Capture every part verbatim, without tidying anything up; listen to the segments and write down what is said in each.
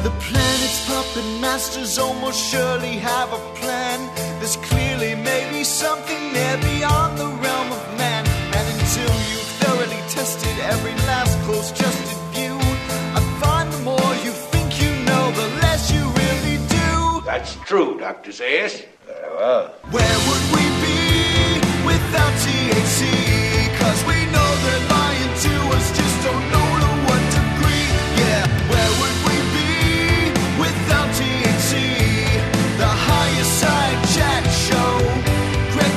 The planet's puppet masters almost surely have a plan. There's clearly maybe something there beyond the realm of man. And until you've thoroughly tested every last close-trusted view, I find the more you think you know, the less you really do. That's true, Doctor Zayas. Very well. Where would we be without T H C? Cause we know they're lying to us, just don't know to what degree. Yeah, where would we be without T H C? The higher side chat show, Greg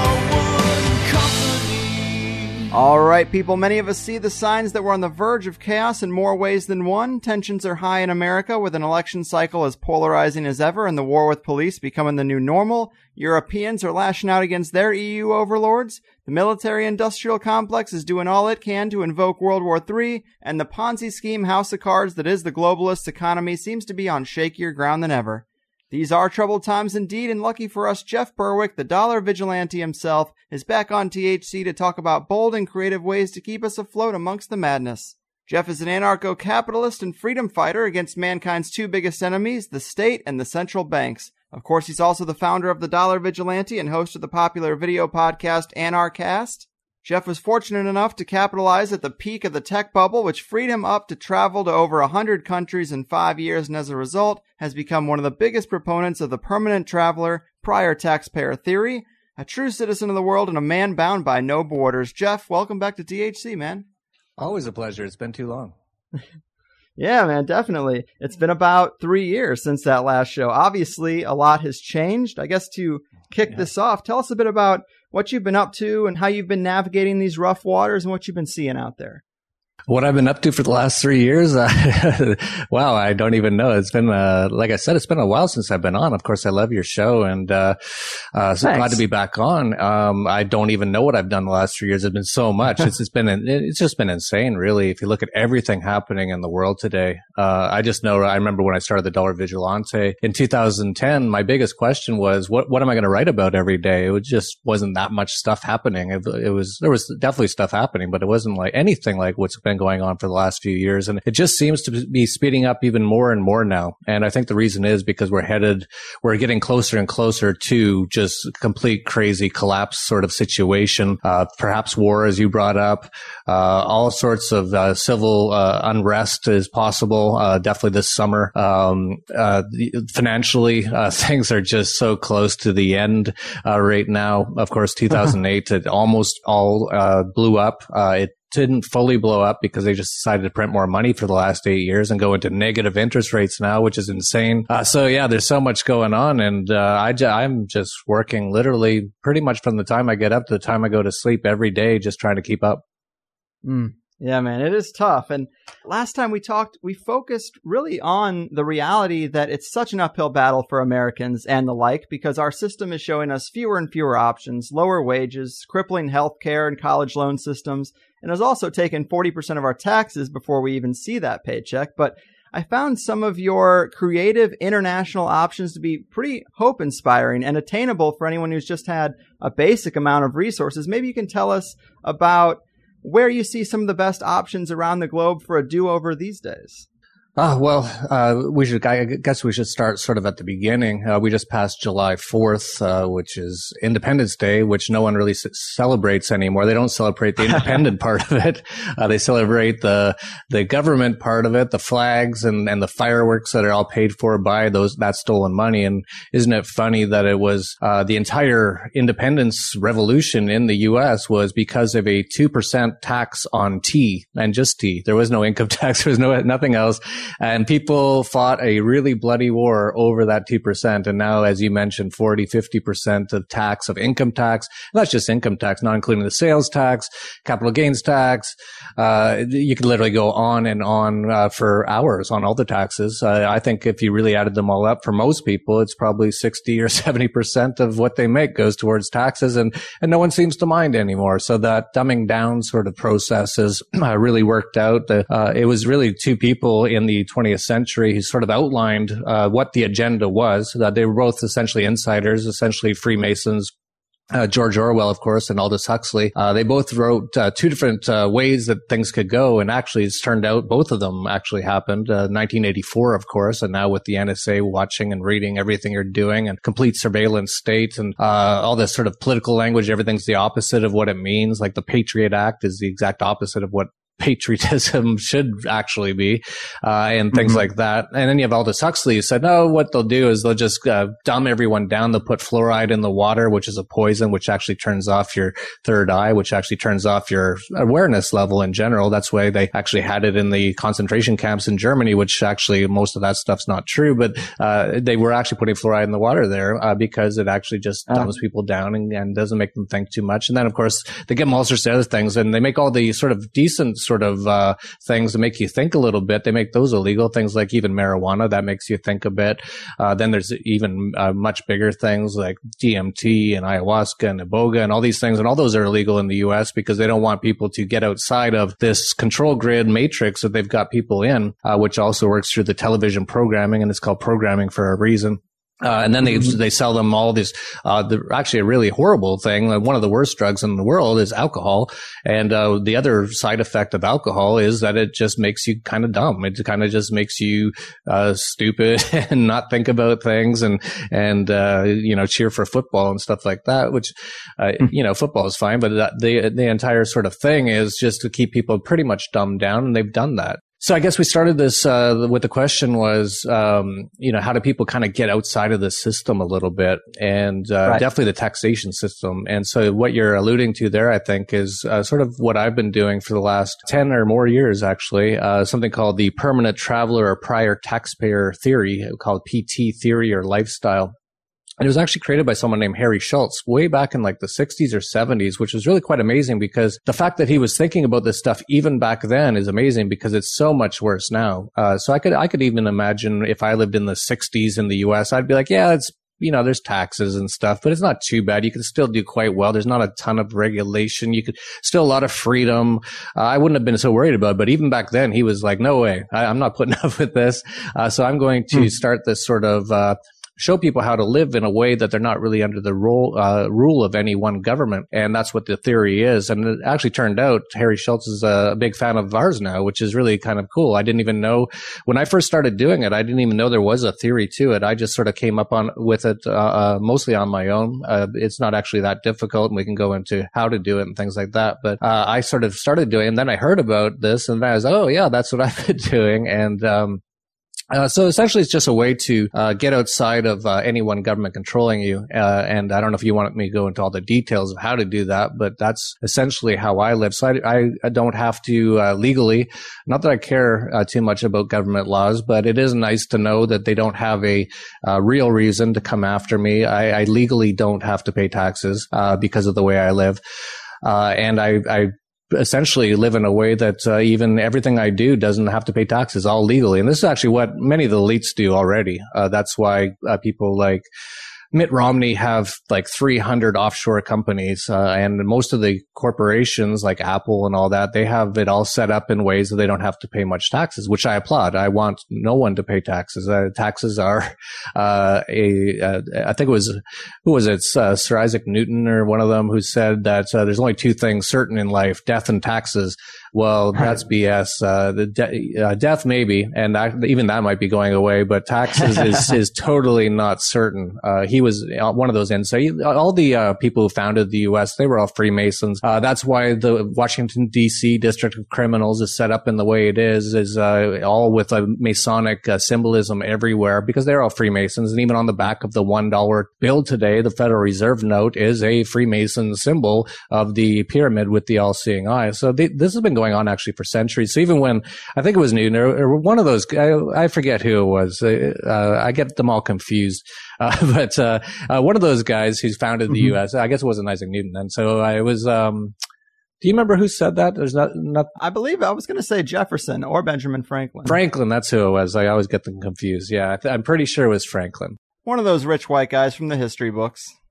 Carlwood and Company. All right, people, many of us see the signs that we're on the verge of chaos in more ways than one. Tensions are high in America, with an election cycle as polarizing as ever and the war with police becoming the new normal. Europeans are lashing out against their E U overlords. The military-industrial complex is doing all it can to invoke World War Three, and the Ponzi scheme house of cards that is the globalist economy seems to be on shakier ground than ever. These are troubled times indeed, and lucky for us, Jeff Berwick, the dollar vigilante himself, is back on T H C to talk about bold and creative ways to keep us afloat amongst the madness. Jeff is an anarcho-capitalist and freedom fighter against mankind's two biggest enemies, the state and the central banks. Of course, he's also the founder of the Dollar Vigilante and host of the popular video podcast Anarchast. Jeff was fortunate enough to capitalize at the peak of the tech bubble, which freed him up to travel to over one hundred countries in five years, and as a result, has become one of the biggest proponents of the permanent traveler, prior taxpayer theory, a true citizen of the world and a man bound by no borders. Jeff, welcome back to T H C, man. Always a pleasure. It's been too long. Yeah, man, definitely. It's been about three years since that last show. Obviously, a lot has changed. I guess to kick yeah. this off, tell us a bit about what you've been up to and how you've been navigating these rough waters and what you've been seeing out there. What I've been up to for the last three years? Uh, wow, I don't even know. It's been, uh, like I said, it's been a while since I've been on. Of course, I love your show and, uh, uh, so Thanks. Glad to be back on. Um, I don't even know what I've done the last three years. It's been so much. It's just been, it's just been insane, really. If you look at everything happening in the world today, uh, I just know, I remember when I started the Dollar Vigilante in two thousand ten, my biggest question was, what, what am I going to write about every day? It just wasn't that much stuff happening. It, it was, there was definitely stuff happening, but it wasn't like anything like what's been going on for the last few years. And it just seems to be speeding up even more and more now. And I think the reason is because we're headed, we're getting closer and closer to just complete crazy collapse sort of situation. Uh, perhaps war, as you brought up, uh, all sorts of uh, civil uh, unrest is possible. Uh, definitely this summer. Um, uh, financially, uh, things are just so close to the end uh, right now. Of course, two thousand eight, it almost all uh, blew up. Uh, it didn't fully blow up because they just decided to print more money for the last eight years and go into negative interest rates now, which is insane. Uh, so yeah, there's so much going on. And, uh, I j- I'm just working literally pretty much from the time I get up to the time I go to sleep every day, just trying to keep up. Mm. Yeah, man, it is tough. And last time we talked, we focused really on the reality that it's such an uphill battle for Americans and the like, because our system is showing us fewer and fewer options, lower wages, crippling healthcare and college loan systems, and has also taken forty percent of our taxes before we even see that paycheck. But I found some of your creative international options to be pretty hope-inspiring and attainable for anyone who's just had a basic amount of resources. Maybe you can tell us about where you see some of the best options around the globe for a do-over these days. Oh, well, uh, we should, I guess we should start sort of at the beginning. Uh, we just passed July fourth, uh, which is Independence Day, which no one really c- celebrates anymore. They don't celebrate the independent part of it. Uh, they celebrate the, the government part of it, the flags and, and the fireworks that are all paid for by those, that stolen money. And isn't it funny that it was, uh, the entire independence revolution in the U S was because of a two percent tax on tea and just tea. There was no income tax. There was no, nothing else. And people fought a really bloody war over that two percent. And now, as you mentioned, forty, fifty percent of tax, of income tax. And that's just income tax, not including the sales tax, capital gains tax. Uh, you could literally go on and on uh, for hours on all the taxes. Uh, I think if you really added them all up, for most people, it's probably sixty or seventy percent of what they make goes towards taxes. And, and no one seems to mind anymore. So that dumbing down sort of process has uh, really worked out. Uh, it was really two people in the twentieth century who sort of outlined uh, what the agenda was. Uh, they were both essentially insiders, essentially Freemasons, Uh, George Orwell, of course, and Aldous Huxley. Uh, they both wrote uh, two different uh, ways that things could go. And actually, it's turned out both of them actually happened. Uh, nineteen eighty-four, of course, and now with the N S A watching and reading everything you're doing and complete surveillance state and uh, all this sort of political language, everything's the opposite of what it means. Like the Patriot Act is the exact opposite of what patriotism should actually be, uh, and things mm-hmm. like that. And then you have Aldous Huxley who said, no, what they'll do is they'll just uh, dumb everyone down. They'll put fluoride in the water, which is a poison, which actually turns off your third eye, which actually turns off your awareness level in general. That's why they actually had it in the concentration camps in Germany, which actually most of that stuff's not true, but uh, they were actually putting fluoride in the water there uh, because it actually just dumbs oh. people down and, and doesn't make them think too much. And then, of course, they give them all sorts of other things, and they make all the sort of decent sort of uh, things to make you think a little bit. They make those illegal, things like even marijuana, that makes you think a bit. Uh, then there's even uh, much bigger things like D M T and ayahuasca and iboga and all these things. And all those are illegal in the U S because they don't want people to get outside of this control grid matrix that they've got people in, uh, which also works through the television programming. And it's called programming for a reason. Uh, and then they they sell them all this, uh, the, actually a really horrible thing. Like one of the worst drugs in the world is alcohol. And, uh, the other side effect of alcohol is that it just makes you kind of dumb. It kind of just makes you, uh, stupid and not think about things and, and, uh, you know, cheer for football and stuff like that, which, uh, you know, football is fine, but the, the entire sort of thing is just to keep people pretty much dumbed down. And they've done that. So I guess we started this uh with the question was, um, you know, how do people kind of get outside of the system a little bit? And uh, right. definitely the taxation system. And so what you're alluding to there, I think, is uh, sort of what I've been doing for the last ten or more years, actually, uh, something called the permanent traveler or prior taxpayer theory, called P T theory or lifestyle. And it was actually created by someone named Harry Schultz way back in like the sixties or seventies, which was really quite amazing because the fact that he was thinking about this stuff even back then is amazing because it's so much worse now. Uh, so I could, I could even imagine if I lived in the sixties in the U S, I'd be like, yeah, it's, you know, there's taxes and stuff, but it's not too bad. You can still do quite well. There's not a ton of regulation. You could still a lot of freedom. Uh, I wouldn't have been so worried about it. But even back then, he was like, no way, I, I'm not putting up with this. Uh, so I'm going to hmm. start this sort of, uh, show people how to live in a way that they're not really under the rule, uh, rule of any one government. And that's what the theory is. And it actually turned out Harry Schultz is a big fan of ours now, which is really kind of cool. I didn't even know when I first started doing it, I didn't even know there was a theory to it. I just sort of came up on with it, uh, uh mostly on my own. Uh, it's not actually that difficult, and we can go into how to do it and things like that. But, uh, I sort of started doing it, and then I heard about this, and I was, oh yeah, that's what I've been doing. And, um, Uh, so essentially, it's just a way to uh, get outside of uh, any one government controlling you. Uh, and I don't know if you want me to go into all the details of how to do that, but that's essentially how I live. So I, I don't have to uh, legally, not that I care uh, too much about government laws, but it is nice to know that they don't have a uh, real reason to come after me. I, I legally don't have to pay taxes uh, because of the way I live. Uh, and I, I essentially live in a way that uh, even everything I do doesn't have to pay taxes, all legally. And this is actually what many of the elites do already. Uh, that's why uh, people like Mitt Romney have like three hundred offshore companies, uh, and most of the corporations like Apple and all that, they have it all set up in ways that they don't have to pay much taxes, which I applaud. I want no one to pay taxes. Uh, taxes are, uh, a, uh, I think it was, who was it? Uh, Sir Isaac Newton or one of them who said that uh, there's only two things certain in life, death and taxes. Well, that's B S. Uh, the de- uh, death maybe, and that, even that might be going away, but taxes is, is totally not certain. Uh, he was one of those ends. So he, all the uh, people who founded the U S, they were all Freemasons. Uh, that's why the Washington, D C District of Criminals is set up in the way it is, is uh, all with a Masonic uh, symbolism everywhere because they're all Freemasons. And even on the back of the one dollar bill today, the Federal Reserve note is a Freemason symbol of the pyramid with the all-seeing eye. So they, this has been going on actually for centuries. So even when I think it was Newton or, or one of those, I, I forget who it was. Uh, I get them all confused. Uh, but uh, uh, one of those guys who's founded the mm-hmm. U S, I guess it wasn't Isaac Newton then. So I was. Um, do you remember who said that? There's not. not I believe I was going to say Jefferson or Benjamin Franklin. Franklin, that's who it was. I always get them confused. Yeah, I th- I'm pretty sure it was Franklin. One of those rich white guys from the history books.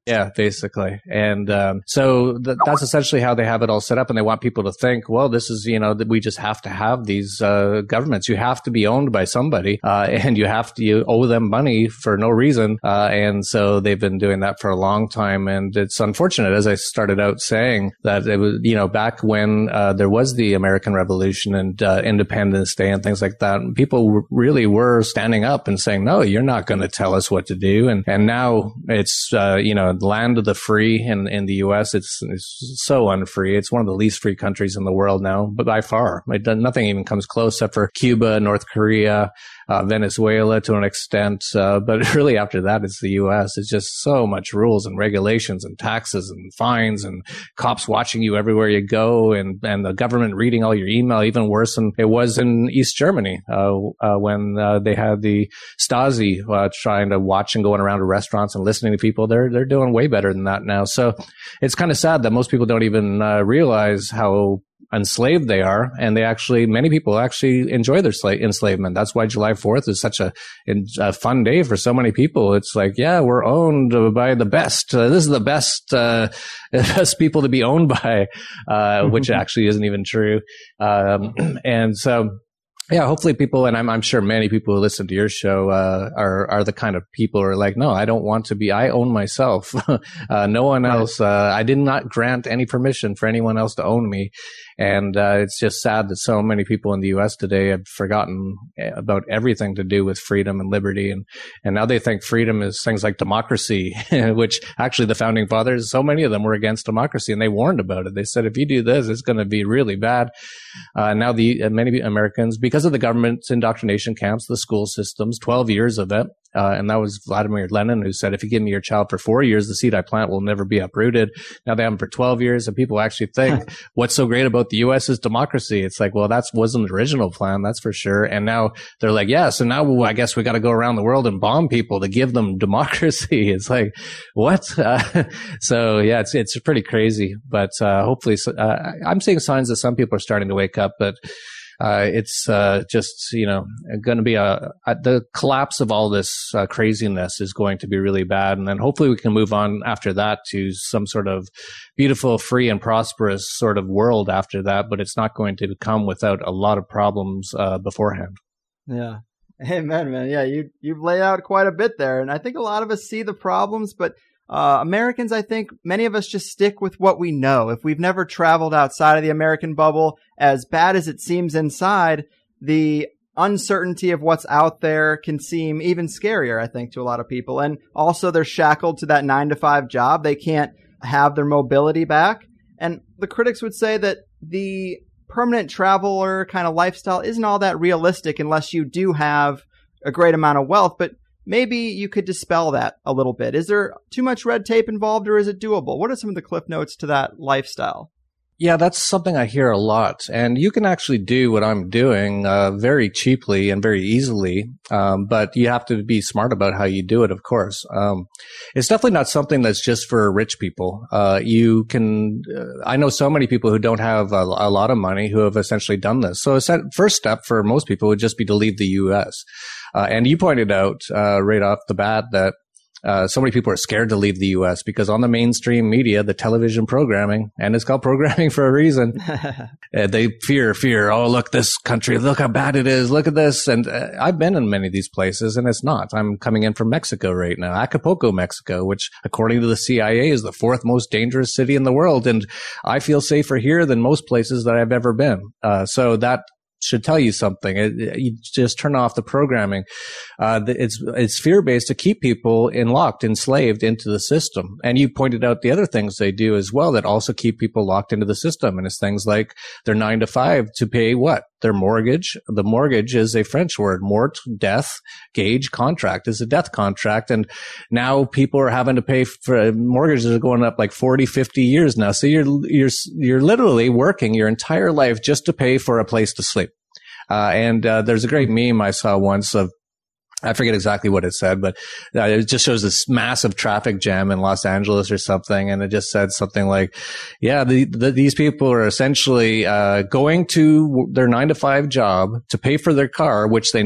Yeah, basically. And um, so th- that's essentially how they have it all set up. And they want people to think, well, this is, you know, that we just have to have these uh, governments. You have to be owned by somebody uh, and you have to you owe them money for no reason. Uh, and so they've been doing that for a long time. And it's unfortunate, as I started out saying, that it was, you know, back when uh, there was the American Revolution and uh, Independence Day and things like that, people w- really were standing up and saying, no, you're not going to tell us what to do. And, and now it's, uh, you know, land of the free in, in the U S. It's, it's so unfree. It's one of the least free countries in the world now, but by far. It, nothing even comes close except for Cuba, North Korea, uh, Venezuela to an extent. Uh, but really after that, it's the U S. It's just so much rules and regulations and taxes and fines and cops watching you everywhere you go and, and the government reading all your email, even worse than it was in East Germany, uh, uh, when uh, they had the Stasi uh, trying to watch and going around to restaurants and listening to people. They're, they're doing way better than that now. So it's kind of sad that most people don't even uh, realize how enslaved they are, and they actually, many people actually enjoy their sla- enslavement. That's why July fourth is such a, a fun day for so many people. It's like, yeah, we're owned by the best. Uh, this is the best, uh, best people to be owned by, uh, which actually isn't even true. Um, and so, yeah, hopefully people, and I'm, I'm sure many people who listen to your show, uh, are, are the kind of people who are like, no, I don't want to be, I own myself. uh, no one else, uh, I did not grant any permission for anyone else to own me. And, uh, it's just sad that so many people in the U S today have forgotten about everything to do with freedom and liberty. And, and now they think freedom is things like democracy, which actually the founding fathers, so many of them were against democracy and they warned about it. They said, if you do this, it's going to be really bad. Uh, now the, uh, many Americans, because of the government's indoctrination camps, the school systems, twelve years of it, Uh, and that was Vladimir Lenin who said, if you give me your child for four years, the seed I plant will never be uprooted. Now they have them for twelve years, and people actually think what's so great about the U S is democracy. It's like, well, that wasn't the original plan, that's for sure. And now they're like, yeah, so now I guess we got to go around the world and bomb people to give them democracy. It's like, what? Uh, so yeah, it's it's pretty crazy. But uh, hopefully, uh, I'm seeing signs that some people are starting to wake up, but Uh, it's uh, just, you know, going to be a, a the collapse of all this uh, craziness is going to be really bad. And then hopefully we can move on after that to some sort of beautiful, free and prosperous sort of world after that. But it's not going to come without a lot of problems uh, beforehand. Yeah. Amen, man. Yeah, you, you've laid out quite a bit there. And I think a lot of us see the problems, but Uh, Americans, I think many of us just stick with what we know. If we've never traveled outside of the American bubble, as bad as it seems inside, the uncertainty of what's out there can seem even scarier, I think, to a lot of people. And also they're shackled to that nine to five job. They can't have their mobility back. And the critics would say that the permanent traveler kind of lifestyle isn't all that realistic unless you do have a great amount of wealth. But maybe you could dispel that a little bit. Is there too much red tape involved, or is it doable? What are some of the cliff notes to that lifestyle? Yeah, that's something I hear a lot. And you can actually do what I'm doing uh, very cheaply and very easily, um, but you have to be smart about how you do it, of course. Um, it's definitely not something that's just for rich people. Uh, you can, uh, I know so many people who don't have a, a lot of money who have essentially done this. So the first step for most people would just be to leave the U S. Uh, and you pointed out uh, right off the bat that Uh, so many people are scared to leave the U S because on the mainstream media, the television programming, and it's called programming for a reason, uh, they fear, fear. Oh, look, this country, look how bad it is. Look at this. And uh, I've been in many of these places and it's not. I'm coming in from Mexico right now, Acapulco, Mexico, which according to the C I A is the fourth most dangerous city in the world. And I feel safer here than most places that I've ever been. Uh, so that should tell you something. It, it, you just turn off the programming. Uh, it's, it's fear-based to keep people in locked, enslaved into the system. And you pointed out the other things they do as well that also keep people locked into the system. And it's things like their nine to five to pay what? Their mortgage. The mortgage is a French word. Mort, death, gage, contract is a death contract. And now people are having to pay for mortgages are going up like forty, fifty years now. So you're, you're, you're literally working your entire life just to pay for a place to sleep. Uh, and, uh, there's a great meme I saw once of, I forget exactly what it said, but uh, it just shows this massive traffic jam in Los Angeles or something. And it just said something like, yeah, the, the, these people are essentially, uh, going to their nine to five job to pay for their car, which they need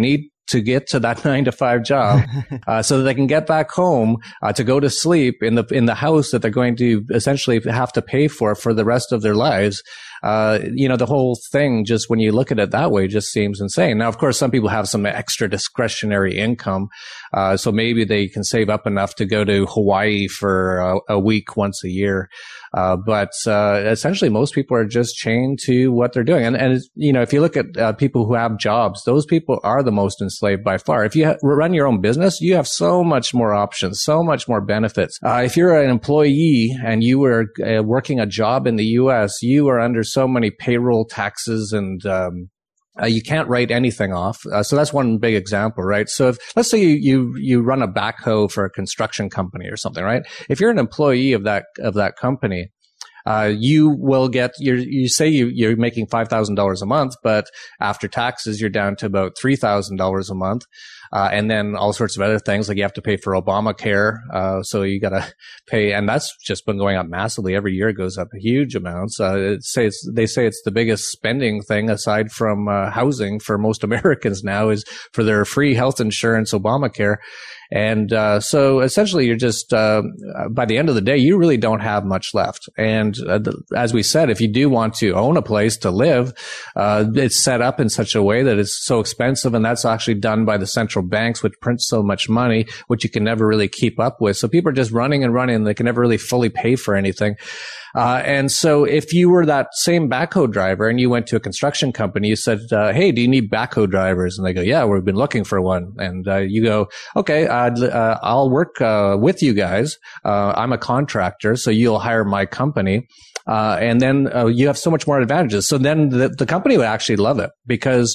to get to that nine to five job, uh, so that they can get back home, uh, to go to sleep in the, in the house that they're going to essentially have to pay for for the rest of their lives. Uh, you know, the whole thing, just when you look at it that way, just seems insane. Now, of course, some people have some extra discretionary income. Uh, so maybe they can save up enough to go to Hawaii for a, a week once a year. Uh, but, uh, essentially most people are just chained to what they're doing. And, and, you know, if you look at uh, people who have jobs, those people are the most enslaved by far. If you ha- run your own business, you have so much more options, so much more benefits. Uh, if you're an employee and you were uh, working a job in the U S, you are under so many payroll taxes and, um, Uh, you can't write anything off. Uh, so that's one big example, right? So if, let's say you, you, you run a backhoe for a construction company or something, right? If you're an employee of that, of that company, uh, you will get, you you say you, you're making five thousand dollars a month, but after taxes, you're down to about three thousand dollars a month. Uh, and then all sorts of other things, like you have to pay for Obamacare. Uh, so you got to pay, and that's just been going up massively. Every year it goes up huge amounts. Uh, it say it's, they say it's the biggest spending thing aside from, uh, housing for most Americans now is for their free health insurance, Obamacare. And, uh, so essentially you're just, uh, by the end of the day, you really don't have much left. And, uh, the, as we said, if you do want to own a place to live, uh, it's set up in such a way that it's so expensive. And that's actually done by the central banks, which print so much money, which you can never really keep up with. So people are just running and running. And they can never really fully pay for anything. Uh, and so if you were that same backhoe driver and you went to a construction company, you said, uh, hey, do you need backhoe drivers? And they go, yeah, we've been looking for one. And, uh, you go, okay, uh, uh, I'll work, uh, with you guys. Uh, I'm a contractor, so you'll hire my company. Uh, and then, uh, you have so much more advantages. So then the, the company would actually love it because,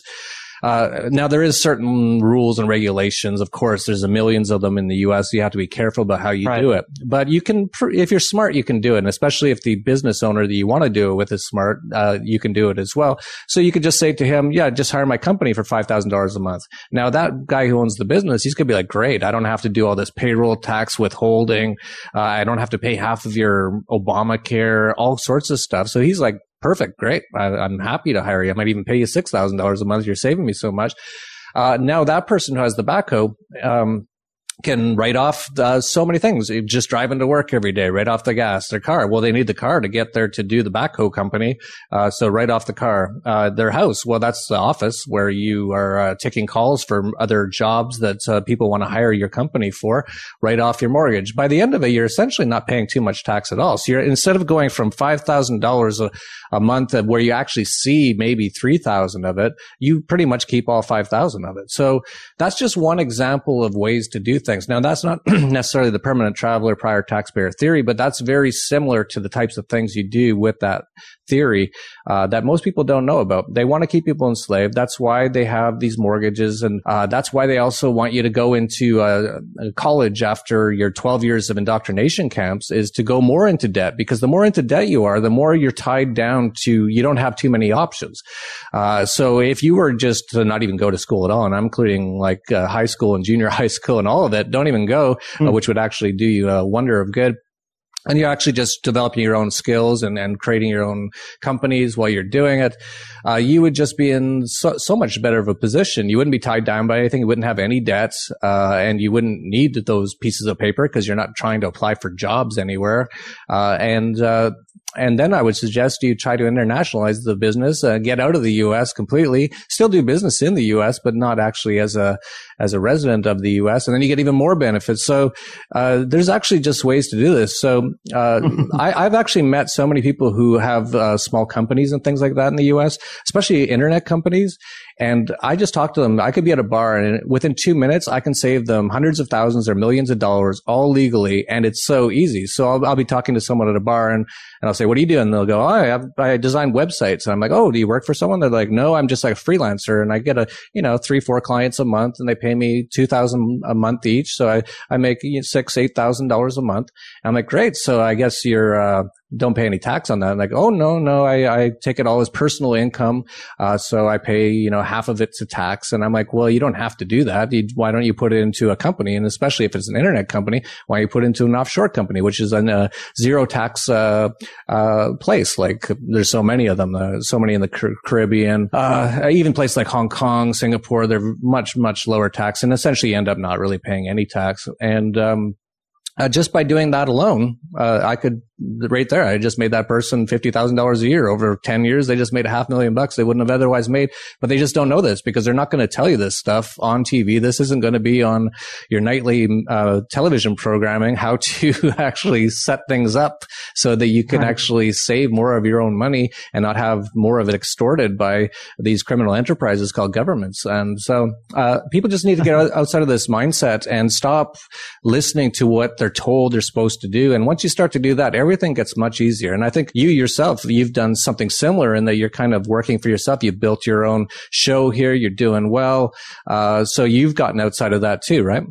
Uh, now there is certain rules and regulations. Of course, there's a millions of them in the U S. You have to be careful about how you right. do it. But you can, if you're smart, you can do it. And especially if the business owner that you want to do it with is smart, uh, you can do it as well. So you could just say to him, yeah, just hire my company for five thousand dollars a month. Now that guy who owns the business, he's going to be like, great. I don't have to do all this payroll tax withholding. Uh, I don't have to pay half of your Obamacare, all sorts of stuff. So he's like, perfect. Great. I, I'm happy to hire you. I might even pay you six thousand dollars a month. You're saving me so much. Uh, now that person who has the backhoe, um, can write off uh, so many things. Just driving to work every day, write off the gas, their car. Well, they need the car to get there to do the backhoe company. Uh, so write off the car. Uh, their house. Well, that's the office where you are uh, taking calls for other jobs that uh, people want to hire your company for. Write off your mortgage. By the end of it, you're essentially not paying too much tax at all. So you're, instead of going from five thousand dollars a, a month where you actually see maybe three thousand of it, you pretty much keep all five thousand of it. So that's just one example of ways to do things. Now, that's not necessarily the permanent traveler prior taxpayer theory, but that's very similar to the types of things you do with that theory uh, that most people don't know about. They want to keep people enslaved. That's why they have these mortgages, and uh, that's why they also want you to go into uh, college after your twelve years of indoctrination camps, is to go more into debt, because the more into debt you are, the more you're tied down to, you don't have too many options. Uh, so if you were just to not even go to school at all, and I'm including like uh, high school and junior high school and all of it, don't even go, mm. uh, which would actually do you a wonder of good. And you're actually just developing your own skills and, and creating your own companies while you're doing it. Uh, you would just be in so, so much better of a position. You wouldn't be tied down by anything. You wouldn't have any debts, uh, and you wouldn't need those pieces of paper because you're not trying to apply for jobs anywhere. Uh, and, uh, And then I would suggest you try to internationalize the business, uh, get out of the U S completely, still do business in the U S, but not actually as a, as a resident of the U S. And then you get even more benefits. So, uh, there's actually just ways to do this. So, uh, I, I've actually met so many people who have, uh, small companies and things like that in the U S, especially internet companies. And I just talk to them. I could be at a bar, and within two minutes, I can save them hundreds of thousands or millions of dollars, all legally. And it's so easy. So I'll, I'll be talking to someone at a bar, and, and I'll say, what are you doing? And they'll go, oh, I, have, I design websites. And I'm like, oh, do you work for someone? They're like, no, I'm just like a freelancer. And I get a, you know, three, four clients a month, and they pay me two thousand a month each. So I, I make you know, six, eight thousand dollars a month. And I'm like, great. so I guess you're, uh, don't pay any tax on that. I'm like, oh, no, no, I, I take it all as personal income. Uh, so I pay, you know, half of it to tax. And I'm like, well, you don't have to do that. You, why don't you put it into a company? And especially if it's an internet company, why don't you put it into an offshore company, which is a uh, zero tax, uh, uh, place. Like there's so many of them, uh, so many in the Car- Caribbean, uh, even places like Hong Kong, Singapore, they're much, much lower tax and essentially end up not really paying any tax. And, um, Uh, just by doing that alone, uh, I could, right there, I just made that person fifty thousand dollars a year. Over ten years, they just made a half million bucks they wouldn't have otherwise made. But they just don't know this because they're not going to tell you this stuff on T V. This isn't going to be on your nightly uh, television programming, how to actually set things up so that you can right. actually save more of your own money and not have more of it extorted by these criminal enterprises called governments. And so uh, people just need to get outside of this mindset and stop listening to what they're told they're supposed to do. And once you start to do that, everything gets much easier. And I think you yourself, you've done something similar in that you're kind of working for yourself. You built your own show here. You're doing well. Uh, so you've gotten outside of that too, right?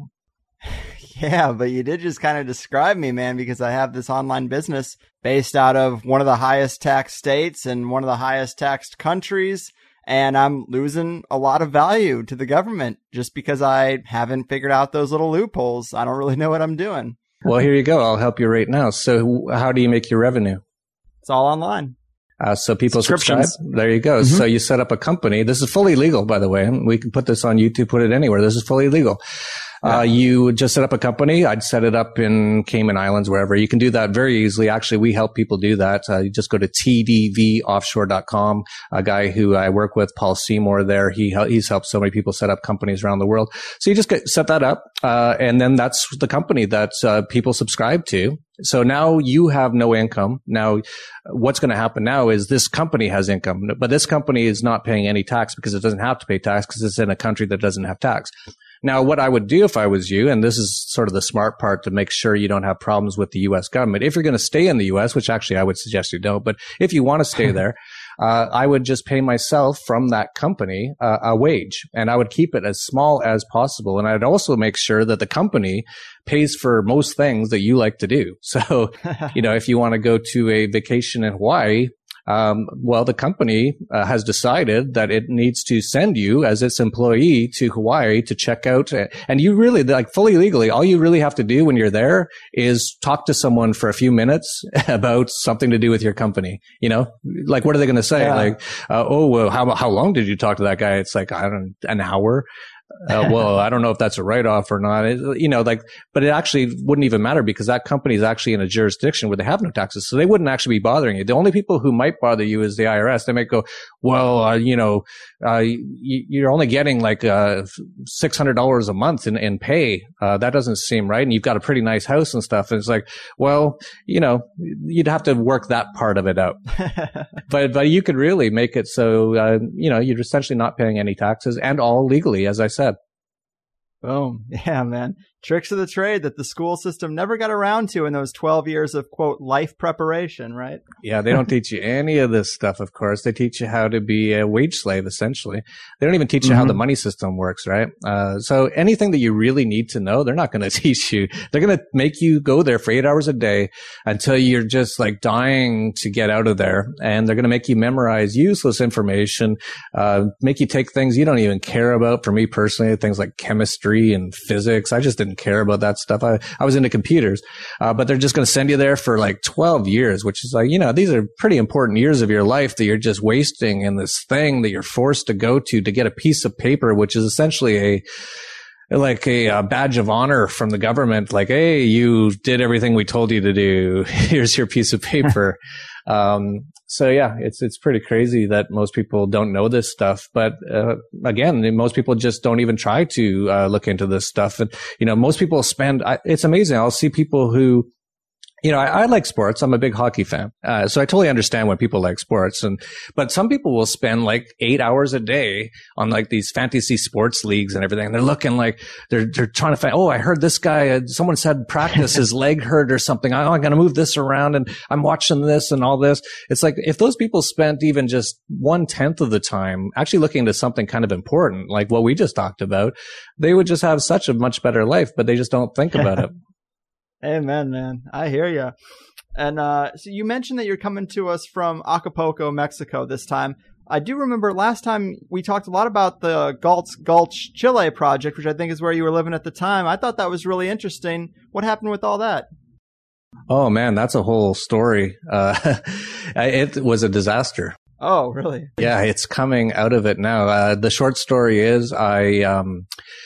Yeah, but you did just kind of describe me, man, because I have this online business based out of one of the highest tax states and one of the highest taxed countries. And I'm losing a lot of value to the government just because I haven't figured out those little loopholes. I don't really know what I'm doing. Well, here you go. I'll help you right now. So how do you make your revenue? It's all online. Uh, so people subscribe. There you go. Mm-hmm. So you set up a company. This is fully legal, by the way. We can put this on YouTube, put it anywhere. This is fully legal. Yeah. Uh, you just set up a company. I'd set it up in Cayman Islands, wherever. You can do that very easily. Actually, we help people do that. Uh, you just go to T D V offshore dot com. A guy who I work with, Paul Seymour there, he, he's helped so many people set up companies around the world. So you just get, set that up. Uh, and then that's the company that, uh, people subscribe to. So now you have no income. Now, what's going to happen now is this company has income, but this company is not paying any tax because it doesn't have to pay tax because it's in a country that doesn't have tax. Now, what I would do if I was you, and this is sort of the smart part to make sure you don't have problems with the U S government, if you're going to stay in the U S, which actually I would suggest you don't, but if you want to stay there, uh, I would just pay myself from that company uh, a wage, and I would keep it as small as possible. And I'd also make sure that the company pays for most things that you like to do. So, you know, if you want to go to a vacation in Hawaii, Um, well, the company uh, has decided that it needs to send you as its employee to Hawaii to check out. And you really, like fully legally, all you really have to do when you're there is talk to someone for a few minutes about something to do with your company. You know, like, what are they going to say? Yeah. Like, uh, oh, well, how, how long did you talk to that guy? It's like, I don't, an hour. Uh, well, I don't know if that's a write-off or not. It, you know, like, but it actually wouldn't even matter because that company is actually in a jurisdiction where they have no taxes. So they wouldn't actually be bothering you. The only people who might bother you is the I R S. They might go, well, uh, you know, uh, you, you're only getting like, uh, six hundred dollars a month in, in pay. Uh, that doesn't seem right. And you've got a pretty nice house and stuff. And it's like, well, you know, you'd have to work that part of it out. but, but you could really make it so, uh, you know, you're essentially not paying any taxes and all legally, as I said. Boom. Yeah, man. Tricks of the trade that the school system never got around to in those twelve years of, quote, life preparation, right? Yeah, they don't teach you any of this stuff, of course. They teach you how to be a wage slave, essentially. They don't even teach you mm-hmm. how the money system works, right? Uh, so anything that you really need to know, they're not going to teach you. They're going to make you go there for eight hours a day until you're just like dying to get out of there. And they're going to make you memorize useless information, uh, make you take things you don't even care about. For me personally, things like chemistry and physics, I just didn't care about that stuff. I, I was into computers, uh, but they're just going to send you there for like twelve years, which is like, you know, these are pretty important years of your life that you're just wasting in this thing that you're forced to go to to get a piece of paper, which is essentially a, like a, a badge of honor from the government. Like, hey, you did everything we told you to do. Here's your piece of paper. Um, so yeah, it's, it's pretty crazy that most people don't know this stuff. But, uh, again, most people just don't even try to, uh, look into this stuff. And, you know, most people spend, I, it's amazing. I'll see people who, you know, I, I like sports. I'm a big hockey fan. Uh, so I totally understand when people like sports. And, but some people will spend like eight hours a day on like these fantasy sports leagues and everything. And they're looking like they're, they're trying to find, oh, I heard this guy, uh, someone said practice his leg hurt or something. Oh, I'm going to move this around and I'm watching this and all this. It's like if those people spent even just one tenth of the time actually looking into something kind of important, like what we just talked about, they would just have such a much better life, but they just don't think about it. Amen, man. I hear you. And uh, so you mentioned that you're coming to us from Acapulco, Mexico this time. I do remember last time we talked a lot about the Galtz Gulch Chile project, which I think is where you were living at the time. I thought that was really interesting. What happened with all that? Oh, man, that's a whole story. Uh, it was a disaster. Oh, really? Yeah, it's coming out of it now. Uh, the short story is I... Um,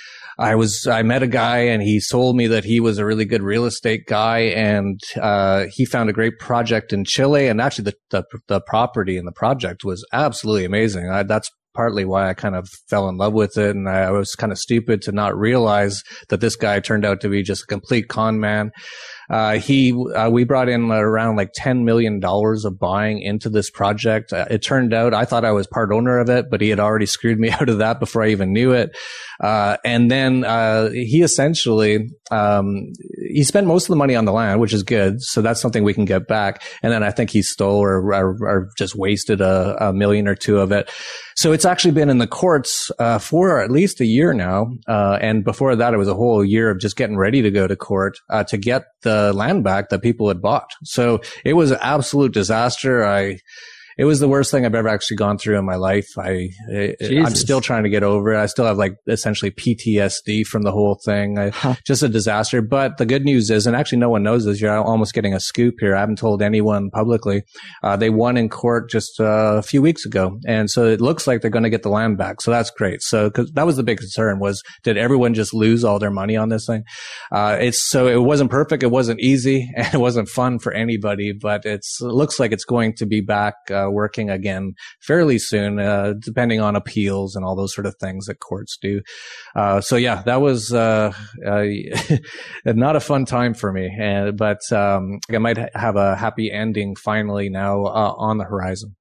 I was, I met a guy and he sold me that he was a really good real estate guy and, uh, he found a great project in Chile, and actually the, the, the property and the project was absolutely amazing. I, that's partly why I kind of fell in love with it. And I, I was kind of stupid to not realize that this guy turned out to be just a complete con man. Uh, he, uh, we brought in around like ten million dollars of buying into this project. Uh, it turned out I thought I was part owner of it, but he had already screwed me out of that before I even knew it. Uh, and then, uh, he essentially, um, he spent most of the money on the land, which is good. So that's something we can get back. And then I think he stole or, or, or just wasted a, a million or two of it. So it's actually been in the courts, uh, for at least a year now. Uh, and before that, it was a whole year of just getting ready to go to court, uh, to get the land back that people had bought. So it was an absolute disaster. I, it was the worst thing I've ever actually gone through in my life. I, I I'm still trying to get over it. I still have like essentially P T S D from the whole thing. I, huh. Just a disaster. But the good news is, and actually no one knows this, you're almost getting a scoop here. I haven't told anyone publicly. Uh, they won in court just uh, a few weeks ago. And so it looks like they're going to get the land back. So that's great. So, cause that was the big concern, was did everyone just lose all their money on this thing? Uh, it's so it wasn't perfect. It wasn't easy and it wasn't fun for anybody, but it's, it looks like it's going to be back, uh, working again fairly soon, uh, depending on appeals and all those sort of things that courts do. Uh, so yeah, that was, uh, uh not a fun time for me, and, but, um, I might ha- have a happy ending finally now, uh, on the horizon.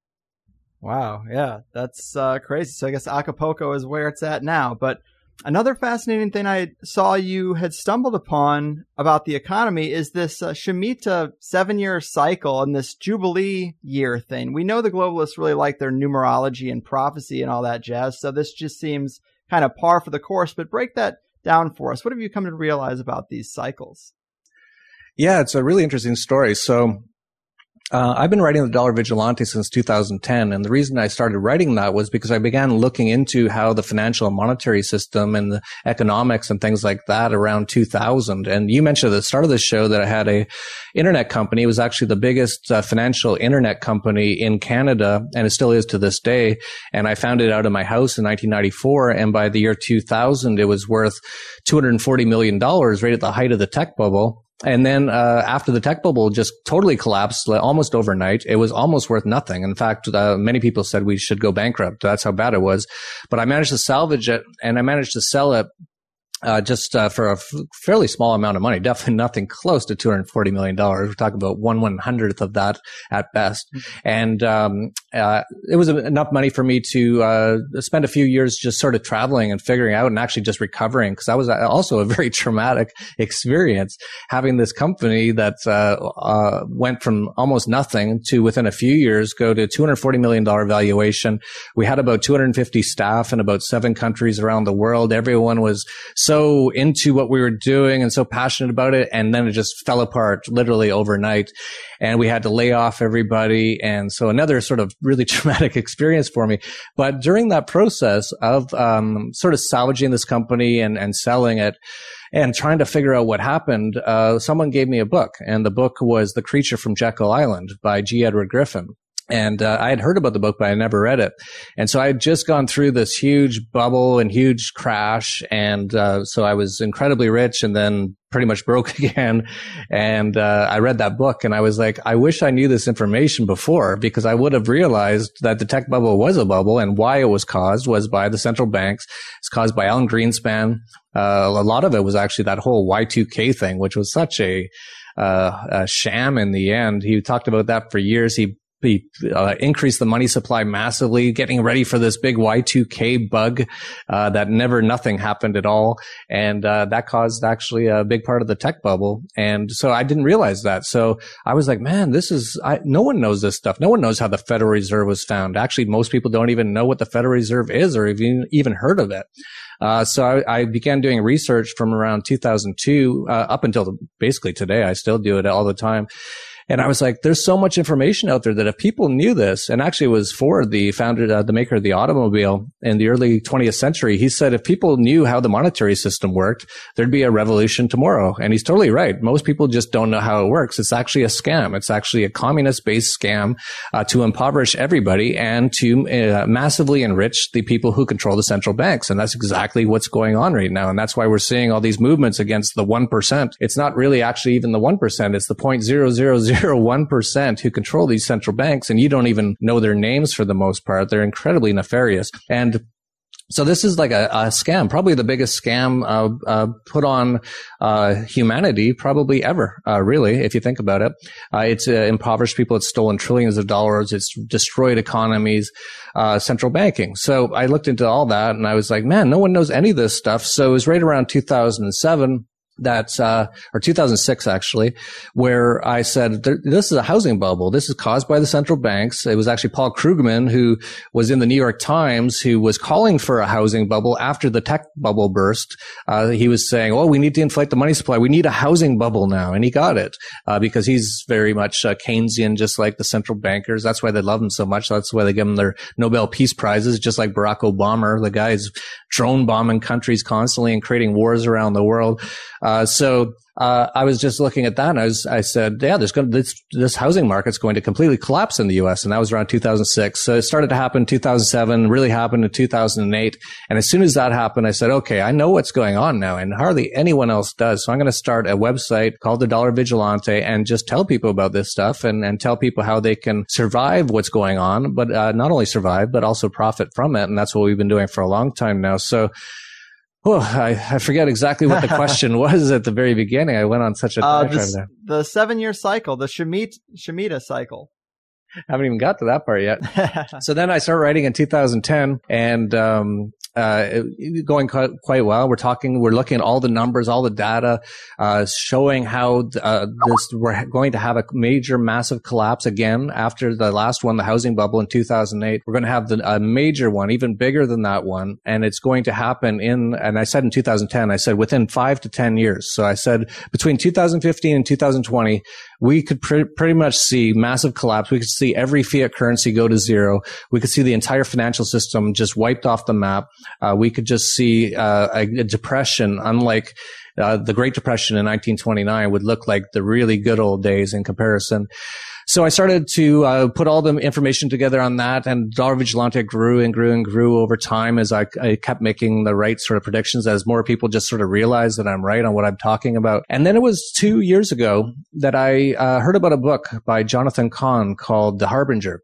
Wow. Yeah, that's, uh, crazy. So I guess Acapulco is where it's at now, but another fascinating thing I saw you had stumbled upon about the economy is this uh, Shemitah seven-year cycle and this Jubilee year thing. We know the globalists really like their numerology and prophecy and all that jazz, so this just seems kind of par for the course, but break that down for us. What have you come to realize about these cycles? Yeah, it's a really interesting story. So Uh, I've been writing The Dollar Vigilante since two thousand ten, and the reason I started writing that was because I began looking into how the financial and monetary system and the economics and things like that around two thousand. And you mentioned at the start of the show that I had a internet company. It was actually the biggest uh, financial internet company in Canada, and it still is to this day. And I found it out of my house in nineteen ninety-four, and by the year two thousand, it was worth two hundred forty million dollars, right at the height of the tech bubble. And then uh after the tech bubble just totally collapsed, like, almost overnight, it was almost worth nothing. In fact, uh, many people said we should go bankrupt. That's how bad it was. But I managed to salvage it, and I managed to sell it uh just uh, for a f- fairly small amount of money. Definitely nothing close to two hundred forty million dollars. We're talking about one one hundredth of that at best. And um uh it was enough money for me to uh spend a few years just sort of traveling and figuring out and actually just recovering, because that was also a very traumatic experience, having this company that uh uh went from almost nothing to within a few years go to two hundred forty million dollars valuation. We had about two hundred fifty staff in about seven countries around the world. Everyone was so into what we were doing and so passionate about it. And then it just fell apart literally overnight. And we had to lay off everybody. And so another sort of really traumatic experience for me. But during that process of um sort of salvaging this company and, and selling it and trying to figure out what happened, uh someone gave me a book. And the book was The Creature from Jekyll Island by G. Edward Griffin. And uh, I had heard about the book, but I never read it. And so I had just gone through this huge bubble and huge crash. And uh, so I was incredibly rich and then pretty much broke again. And uh, I read that book and I was like, I wish I knew this information before, because I would have realized that the tech bubble was a bubble, and why it was caused was by the central banks. It's caused by Alan Greenspan. Uh, a lot of it was actually that whole Y two K thing, which was such a, uh, a sham in the end. He talked about that for years. He uh, increased the money supply massively, getting ready for this big Y two K bug uh, that never, nothing happened at all. And uh, that caused actually a big part of the tech bubble. And so I didn't realize that. So I was like, man, this is, I, no one knows this stuff. No one knows how the Federal Reserve was found. Actually, most people don't even know what the Federal Reserve is or even, even heard of it. Uh, so I, I began doing research from around two thousand two, uh, up until the, basically today. I still do it all the time. And I was like, there's so much information out there that if people knew this, and actually it was Ford, the founder, uh, the maker of the automobile in the early twentieth century, he said if people knew how the monetary system worked, there'd be a revolution tomorrow. And he's totally right. Most people just don't know how it works. It's actually a scam. It's actually a communist-based scam uh, to impoverish everybody and to uh, massively enrich the people who control the central banks. And that's exactly what's going on right now. And that's why we're seeing all these movements against the one percent. It's not really actually even the one percent. It's the zero point zero zero zero one percent who control these central banks, and you don't even know their names for the most part. They're incredibly nefarious. And so this is like a, a scam, probably the biggest scam uh, uh, put on uh, humanity probably ever, uh, really, if you think about it. Uh, it's uh, impoverished people. It's stolen trillions of dollars. It's destroyed economies, uh, central banking. So I looked into all that, and I was like, man, no one knows any of this stuff. So it was right around two thousand seven. That's, uh, or two thousand six actually, where I said, this is a housing bubble. This is caused by the central banks. It was actually Paul Krugman, who was in the New York Times, who was calling for a housing bubble after the tech bubble burst. Uh, he was saying, oh, we need to inflate the money supply. We need a housing bubble now. And he got it, uh, because he's very much uh, Keynesian, just like the central bankers. That's why they love him so much. That's why they give him their Nobel Peace Prizes, just like Barack Obama. The guy's drone bombing countries constantly and creating wars around the world. Uh, so, uh, I was just looking at that, and I was, I said, yeah, there's going to, this, this housing market's going to completely collapse in the U S. And that was around two thousand six. So it started to happen in two thousand seven, really happened in two thousand eight. And as soon as that happened, I said, okay, I know what's going on now, and hardly anyone else does. So I'm going to start a website called The Dollar Vigilante and just tell people about this stuff and, and tell people how they can survive what's going on, but, uh, not only survive, but also profit from it. And that's what we've been doing for a long time now. So, Oh, I, I forget exactly what the question was at the very beginning. I went on such a uh, diatribe the, there. The seven-year cycle, the Shemitah, Shemitah cycle. I haven't even got to that part yet. So then I started writing in two thousand ten, and um uh it, going quite, quite well. We're talking, we're looking at all the numbers, all the data, uh showing how uh this we're going to have a major, massive collapse again after the last one, the housing bubble in two thousand eight. We're going to have the, a major one, even bigger than that one, and it's going to happen in. And I said in two thousand ten, I said within five to ten years. So I said between two thousand fifteen and two thousand twenty, we could pre- pretty much see massive collapse. We could see every fiat currency go to zero. We could see the entire financial system just wiped off the map. Uh, we could just see uh, a, a depression, unlike uh, the Great Depression in nineteen twenty-nine, would look like the really good old days in comparison. So I started to uh, put all the information together on that, and Dollar Vigilante grew and grew and grew over time as I, I kept making the right sort of predictions, as more people just sort of realized that I'm right on what I'm talking about. And then it was two years ago that I uh, heard about a book by Jonathan Cahn called The Harbinger.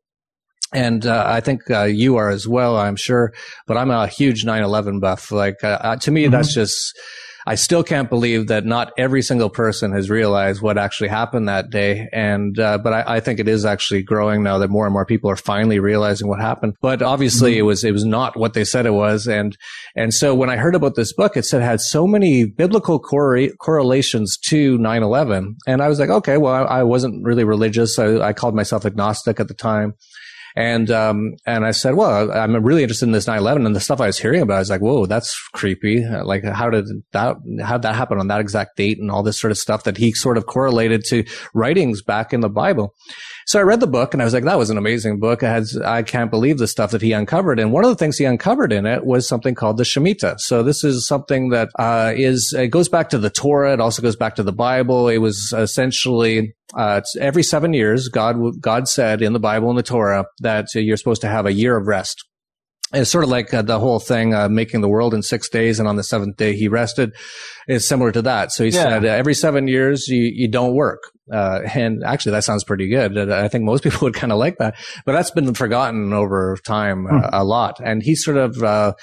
And uh, I think uh, you are as well, I'm sure. But I'm a huge nine eleven buff. Like, uh, to me, mm-hmm. that's just... I still can't believe that not every single person has realized what actually happened that day. And, uh, but I, I think it is actually growing now that more and more people are finally realizing what happened. But obviously mm-hmm. it was, it was not what they said it was. And, and so when I heard about this book, it said it had so many biblical corre- correlations to nine eleven. And I was like, okay, well, I, I wasn't really religious. I, I called myself agnostic at the time. And, um, and I said, well, I'm really interested in this nine eleven, and the stuff I was hearing about, I was like, whoa, that's creepy. Like, how did that, how did that happen on that exact date, and all this sort of stuff that he sort of correlated to writings back in the Bible. So I read the book, and I was like, that was an amazing book. It has, I can't believe the stuff that he uncovered. And one of the things he uncovered in it was something called the Shemitah. So this is something that, uh, is, it goes back to the Torah. It also goes back to the Bible. It was essentially, uh, it's every seven years, God, God said in the Bible and the Torah that uh, you're supposed to have a year of rest. It's sort of like uh, the whole thing, uh, making the world in six days, and on the seventh day he rested. Is similar to that. So he yeah. said uh, every seven years you, you don't work. Uh, and actually that sounds pretty good. I think most people would kind of like that, but that's been forgotten over time uh, mm. a lot. And he sort of, uh,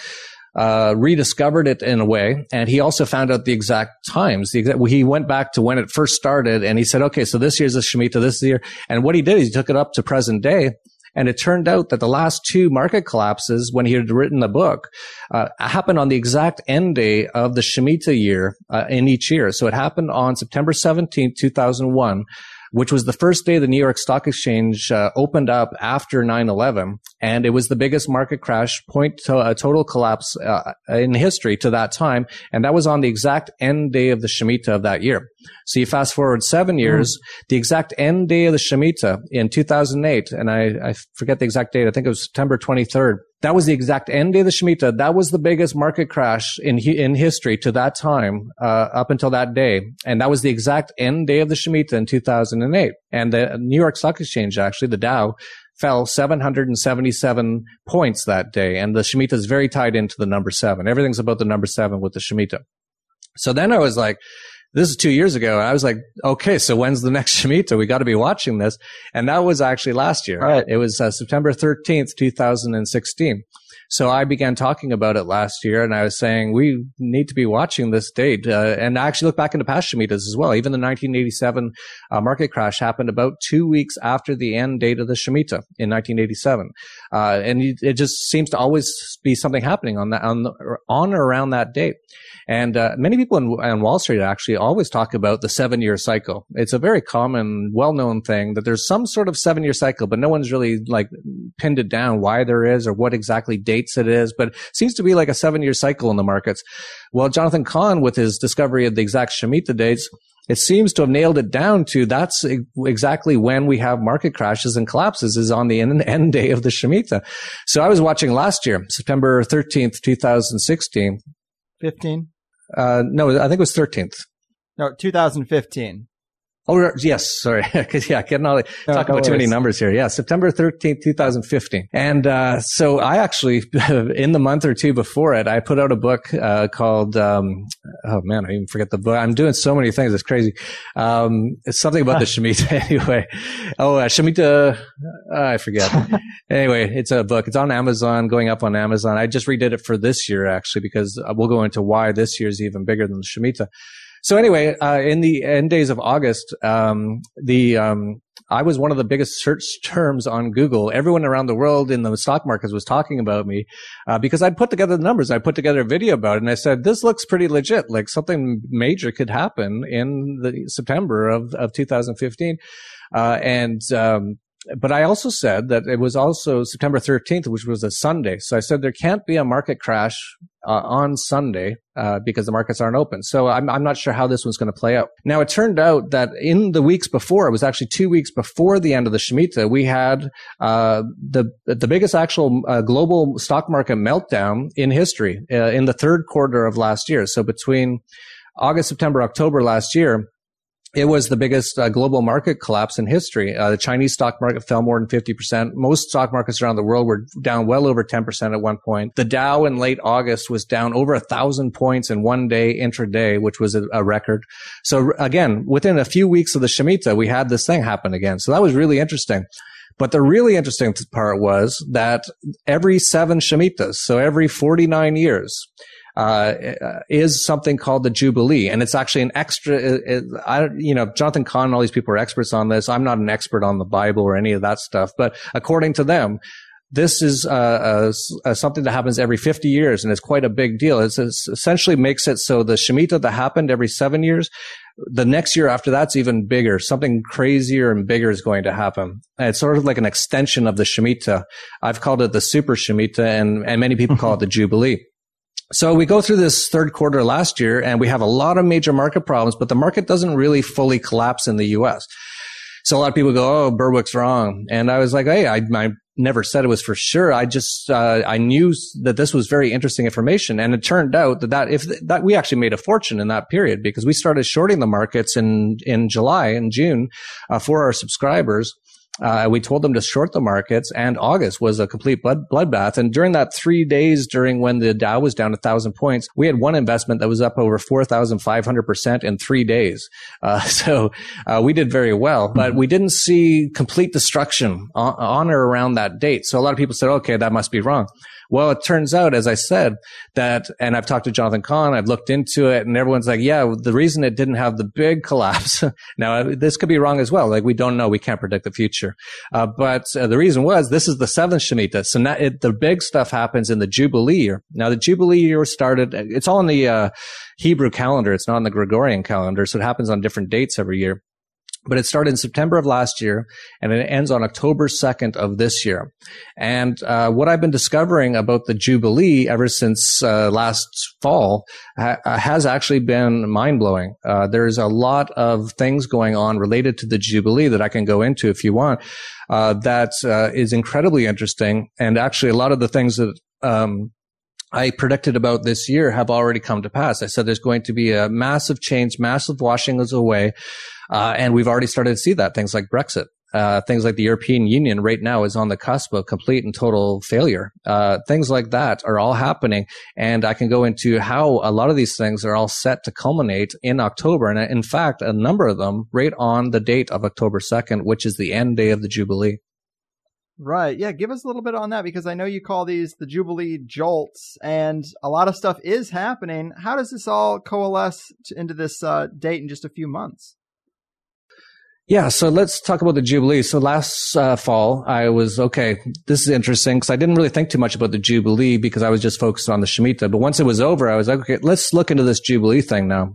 uh, rediscovered it in a way. And he also found out the exact times. The exact, he went back to when it first started and he said, okay, so this year's the Shemitah, this year. And what he did is he took it up to present day. And it turned out that the last two market collapses, when he had written the book, uh, happened on the exact end day of the Shemitah year uh, in each year. So it happened on September seventeenth, two thousand one, which was the first day the New York Stock Exchange uh, opened up after nine eleven. And it was the biggest market crash, point to a total collapse uh, in history to that time. And that was on the exact end day of the Shemitah of that year. So you fast forward seven years, mm. the exact end day of the Shemitah in two thousand eight, and I, I forget the exact date, I think it was September twenty-third. That was the exact end day of the Shemitah. That was the biggest market crash in in history to that time, uh, up until that day. And that was the exact end day of the Shemitah in two thousand eight. And the New York Stock Exchange, actually, the Dow, fell seven hundred seventy-seven points that day. And the Shemitah is very tied into the number seven. Everything's about the number seven with the Shemitah. So then I was like, this is two years ago. And I was like, okay, so when's the next Shemitah? We got to be watching this. And that was actually last year. Right. It was uh, September thirteenth, two thousand sixteen. So I began talking about it last year, and I was saying we need to be watching this date. Uh, and I actually look back into past Shemitahs as well. Even the nineteen eighty-seven uh, market crash happened about two weeks after the end date of the Shemitah in nineteen eighty-seven. Uh, and it just seems to always be something happening on that, on, on or around that date. And uh, many people in, on Wall Street actually always talk about the seven-year cycle. It's a very common, well-known thing that there's some sort of seven-year cycle, but no one's really like pinned it down why there is or what exactly dates it is. But it seems to be like a seven-year cycle in the markets. Well, Jonathan Cahn, with his discovery of the exact Shemitah dates, it seems to have nailed it down to that's exactly when we have market crashes and collapses is on the end, end day of the Shemitah. So I was watching last year, September thirteenth, two thousand sixteen. fifteen? Uh, no, I think it was thirteenth. No, two thousand fifteen. Oh, yes. Sorry. Cause yeah, getting all, no, talking no about too many numbers here. Yeah. September thirteenth, two thousand fifteen. And, uh, so I actually, in the month or two before it, I put out a book, uh, called, um, oh man, I even forget the book. I'm doing so many things. It's crazy. Um, it's something about the Shemitah anyway. Oh, uh, Shemitah, uh, I forget. Anyway, it's a book. It's on Amazon, going up on Amazon. I just redid it for this year actually, because we'll go into why this year is even bigger than the Shemitah. So anyway, uh, in the end days of August, um, the, um, I was one of the biggest search terms on Google. Everyone around the world in the stock markets was talking about me, uh, because I'd put together the numbers. I put together a video about it and I said, this looks pretty legit. Like something major could happen in the September of, of two thousand fifteen. Uh, and, um, but I also said that it was also September thirteenth, which was a Sunday. So I said there can't be a market crash uh, on Sunday uh, because the markets aren't open. So I'm, I'm not sure how this one's going to play out. Now, it turned out that in the weeks before, it was actually two weeks before the end of the Shemitah, we had uh, the the biggest actual uh, global stock market meltdown in history uh, in the third quarter of last year. So between August, September, October last year, it was the biggest uh, global market collapse in history. Uh, the Chinese stock market fell more than fifty percent. Most stock markets around the world were down well over ten percent at one point. The Dow in late August was down over a thousand points in one day intraday, which was a, a record. So again, within a few weeks of the Shemitah, we had this thing happen again. So that was really interesting. But the really interesting part was that every seven Shemitahs, so every forty-nine years, Uh, is something called the Jubilee. And it's actually an extra, it, it, I, you know, Jonathan Cahn and all these people are experts on this. I'm not an expert on the Bible or any of that stuff, but according to them, this is uh, uh, something that happens every fifty years, and it's quite a big deal. It's, it's essentially makes it so the Shemitah that happened every seven years, the next year after that's even bigger. Something crazier and bigger is going to happen. And it's sort of like an extension of the Shemitah. I've called it the Super Shemitah, and, and many people call it the Jubilee. So we go through this third quarter last year and we have a lot of major market problems, but the market doesn't really fully collapse in the U S. So a lot of people go, oh, Berwick's wrong. And I was like, hey, I, I never said it was for sure. I just, uh, I knew that this was very interesting information. And it turned out that, that if that we actually made a fortune in that period because we started shorting the markets in, in July and June, uh, for our subscribers. Uh, we told them to short the markets, and August was a complete blood, bloodbath. And during that three days during when the Dow was down a thousand points, we had one investment that was up over four thousand five hundred percent in three days. Uh, so, uh, we did very well, but we didn't see complete destruction on, on or around that date. So a lot of people said, okay, that must be wrong. Well, it turns out, as I said, that, and I've talked to Jonathan Cahn, I've looked into it, and everyone's like, yeah, the reason it didn't have the big collapse, now this could be wrong as well. Like, we don't know, we can't predict the future. Uh, but uh, the reason was, this is the seventh Shemitah. So now it, the big stuff happens in the Jubilee year. Now, the Jubilee year started, it's all in the uh, Hebrew calendar. It's not on the Gregorian calendar. So it happens on different dates every year. But it started in September of last year, and it ends on October second of this year. And uh, what I've been discovering about the Jubilee ever since uh, last fall ha- has actually been mind-blowing. Uh, there's a lot of things going on related to the Jubilee that I can go into if you want, uh, that uh, is incredibly interesting. And actually, a lot of the things that um I predicted about this year have already come to pass. I said there's going to be a massive change, massive washing away, uh, and we've already started to see that. Things like Brexit, uh, things like the European Union right now is on the cusp of complete and total failure. Uh, things like that are all happening, and I can go into how a lot of these things are all set to culminate in October, and in fact, a number of them right on the date of October second, which is the end day of the Jubilee. Right. Yeah. Give us a little bit on that, because I know you call these the Jubilee jolts, and a lot of stuff is happening. How does this all coalesce to, into this uh, date in just a few months? Yeah. So let's talk about the Jubilee. So last uh, fall, I was, okay, this is interesting, because I didn't really think too much about the Jubilee because I was just focused on the Shemitah. But once it was over, I was like, okay, let's look into this Jubilee thing now.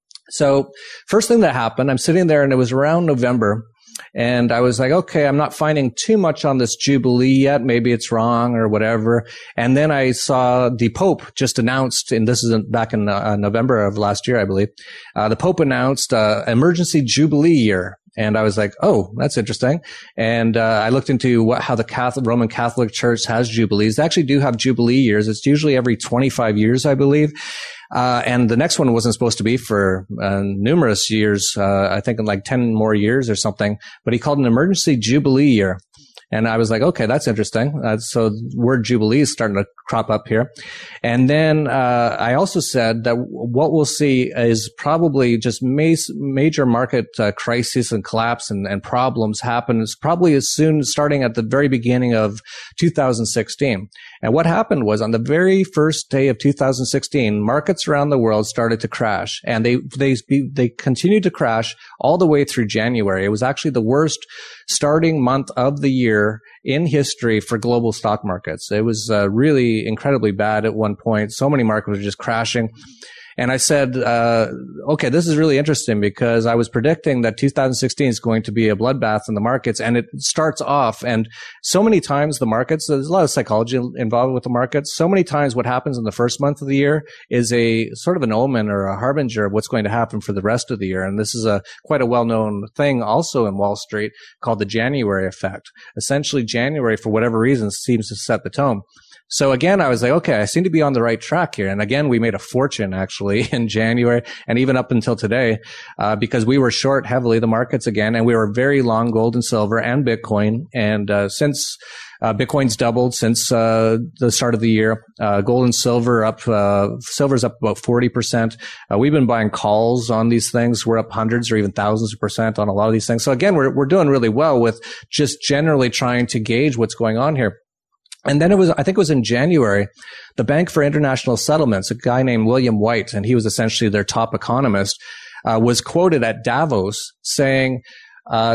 So first thing that happened, I'm sitting there, and it was around November. And I was like, okay, I'm not finding too much on this Jubilee yet. Maybe it's wrong or whatever. And then I saw the Pope just announced, and this is back in uh, November of last year, I believe, uh, the Pope announced uh, emergency Jubilee year. And I was like, oh, that's interesting. And uh, I looked into what, how the Catholic, Roman Catholic Church has Jubilees. They actually do have Jubilee years. It's usually every twenty-five years, I believe. Uh, and the next one wasn't supposed to be for uh, numerous years, uh, I think in like ten more years or something, but he called an emergency Jubilee year. And I was like, okay, that's interesting. Uh, so the word Jubilee is starting to crop up here. And then uh, I also said that what we'll see is probably just ma- major market uh, crises and collapse and, and problems happen is probably as soon starting at the very beginning of two thousand sixteen. And what happened was on the very first day of two thousand sixteen, markets around the world started to crash, and they they they continued to crash all the way through January. It was actually the worst starting month of the year in history for global stock markets. It was uh, really incredibly bad at one point. So many markets were just crashing. And I said, uh, okay, this is really interesting, because I was predicting that two thousand sixteen is going to be a bloodbath in the markets, and it starts off. And so many times the markets, there's a lot of psychology involved with the markets. So many times what happens in the first month of the year is a sort of an omen or a harbinger of what's going to happen for the rest of the year. And this is a quite a well-known thing also in Wall Street called the January effect. Essentially, January, for whatever reason, seems to set the tone. So again, I was like, okay, I seem to be on the right track here. And again, we made a fortune actually in January and even up until today, uh, because we were short heavily the markets again, and we were very long gold and silver and Bitcoin. And, uh, since, uh, Bitcoin's doubled since, uh, the start of the year, uh, gold and silver up, uh, silver's up about forty percent. Uh, we've been buying calls on these things. We're up hundreds or even thousands of percent on a lot of these things. So again, we're, we're doing really well with just generally trying to gauge what's going on here. And then it was, I think it was in January, the Bank for International Settlements, a guy named William White, and he was essentially their top economist, uh, was quoted at Davos saying, uh,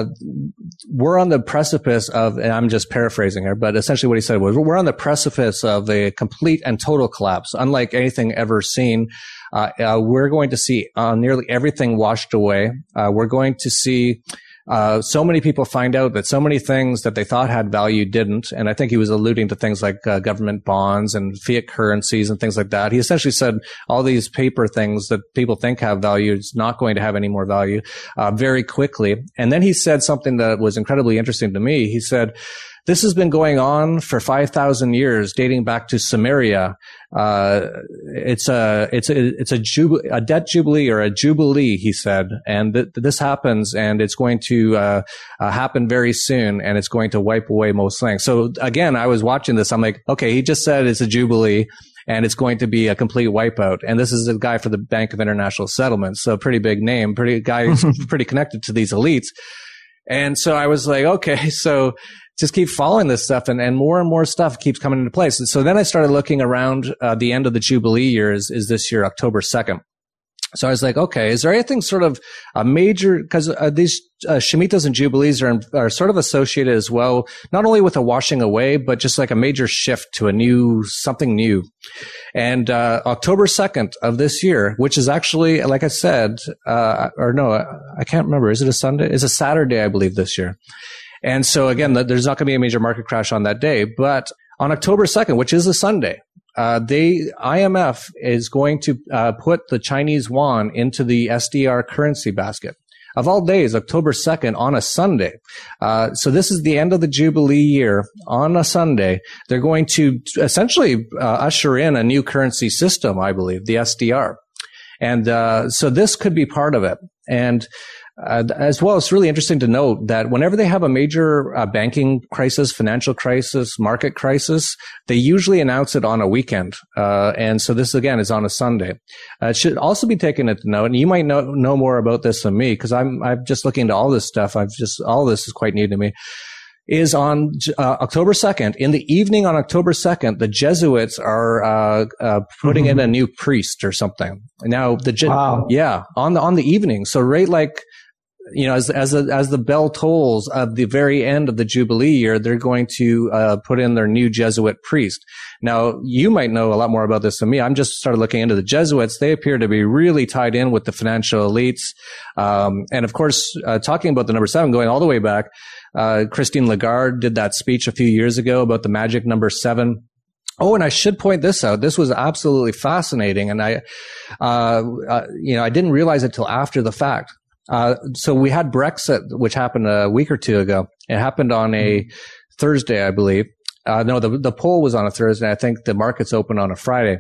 we're on the precipice of, and I'm just paraphrasing here, but essentially what he said was, we're on the precipice of a complete and total collapse, unlike anything ever seen. Uh, uh we're going to see uh, nearly everything washed away. Uh, we're going to see Uh, so many people find out that so many things that they thought had value didn't. And I think he was alluding to things like uh, government bonds and fiat currencies and things like that. He essentially said all these paper things that people think have value is not going to have any more value uh, very quickly. And then he said something that was incredibly interesting to me. He said, this has been going on for five thousand years, dating back to Samaria. Uh, it's a, it's a, it's a jubilee, a debt jubilee or a jubilee, he said. And th- this happens, and it's going to, uh, uh, happen very soon, and it's going to wipe away most things. So again, I was watching this. I'm like, okay, he just said it's a jubilee, and it's going to be a complete wipeout. And this is a guy for the Bank of International Settlements. So a pretty big name, pretty guy, pretty connected to these elites. And so I was like, okay, so, just keep following this stuff, and, and more and more stuff keeps coming into place. And so then I started looking around. Uh, the end of the Jubilee year is, is this year, October second. So I was like, okay, is there anything sort of a major, because uh, these uh, Shemitas and Jubilees are, are sort of associated as well, not only with a washing away, but just like a major shift to a new, something new. And uh, October second of this year, which is actually, like I said, uh, or no, I can't remember. Is it a Sunday? It's a Saturday, I believe, this year. And so again, there's not going to be a major market crash on that day. But on October second, which is a Sunday, Uh, they, I M F is going to uh, put the Chinese yuan into the S D R currency basket. Of all days, October second on a Sunday. Uh, so this is the end of the Jubilee year on a Sunday. They're going to essentially uh, usher in a new currency system, I believe, the S D R. And uh, so this could be part of it. And Uh, as well, it's really interesting to note that whenever they have a major uh, banking crisis, financial crisis, market crisis, they usually announce it on a weekend. Uh, and so this, again, is on a Sunday. Uh, it should also be taken into note, and you might know, know more about this than me, because I'm, I'm just looking into all this stuff. I've just, all this is quite new to me. Is on uh, October second, in the evening on October second, the Jesuits are uh, uh, putting mm-hmm. in a new priest or something. Now, the Je- wow. yeah, on the on the evening. So right, like, you know, as as a, as the bell tolls of the very end of the Jubilee year, they're going to uh, put in their new Jesuit priest. Now, you might know a lot more about this than me. I'm just started looking into the Jesuits. They appear to be really tied in with the financial elites, um, and of course, uh, talking about the number seven, going all the way back. Uh, Christine Lagarde did that speech a few years ago about the magic number seven. Oh, and I should point this out. This was absolutely fascinating. And I, uh, uh you know, I didn't realize it till after the fact. Uh, so we had Brexit, which happened a week or two ago. It happened on a Thursday, I believe. Uh, no, the, the poll was on a Thursday. I think the markets opened on a Friday.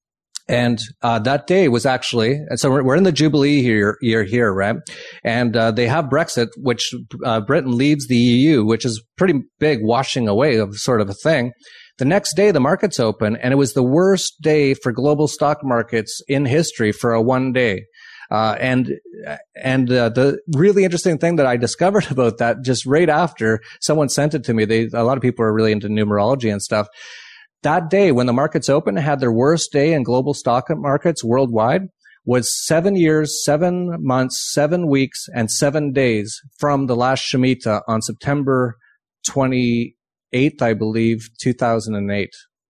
And, uh, that day was actually, and so we're, we're in the Jubilee year, year here, right? And, uh, they have Brexit, which, uh, Britain leaves the E U, which is pretty big washing away of sort of a thing. The next day, the markets open, and it was the worst day for global stock markets in history for a one day. Uh, and, and, uh, the really interesting thing that I discovered about that just right after someone sent it to me, they, a lot of people are really into numerology and stuff. That day, when the markets opened, had their worst day in global stock markets worldwide, was seven years, seven months, seven weeks, and seven days from the last Shemitah on September twenty-eighth, I believe, two thousand eight.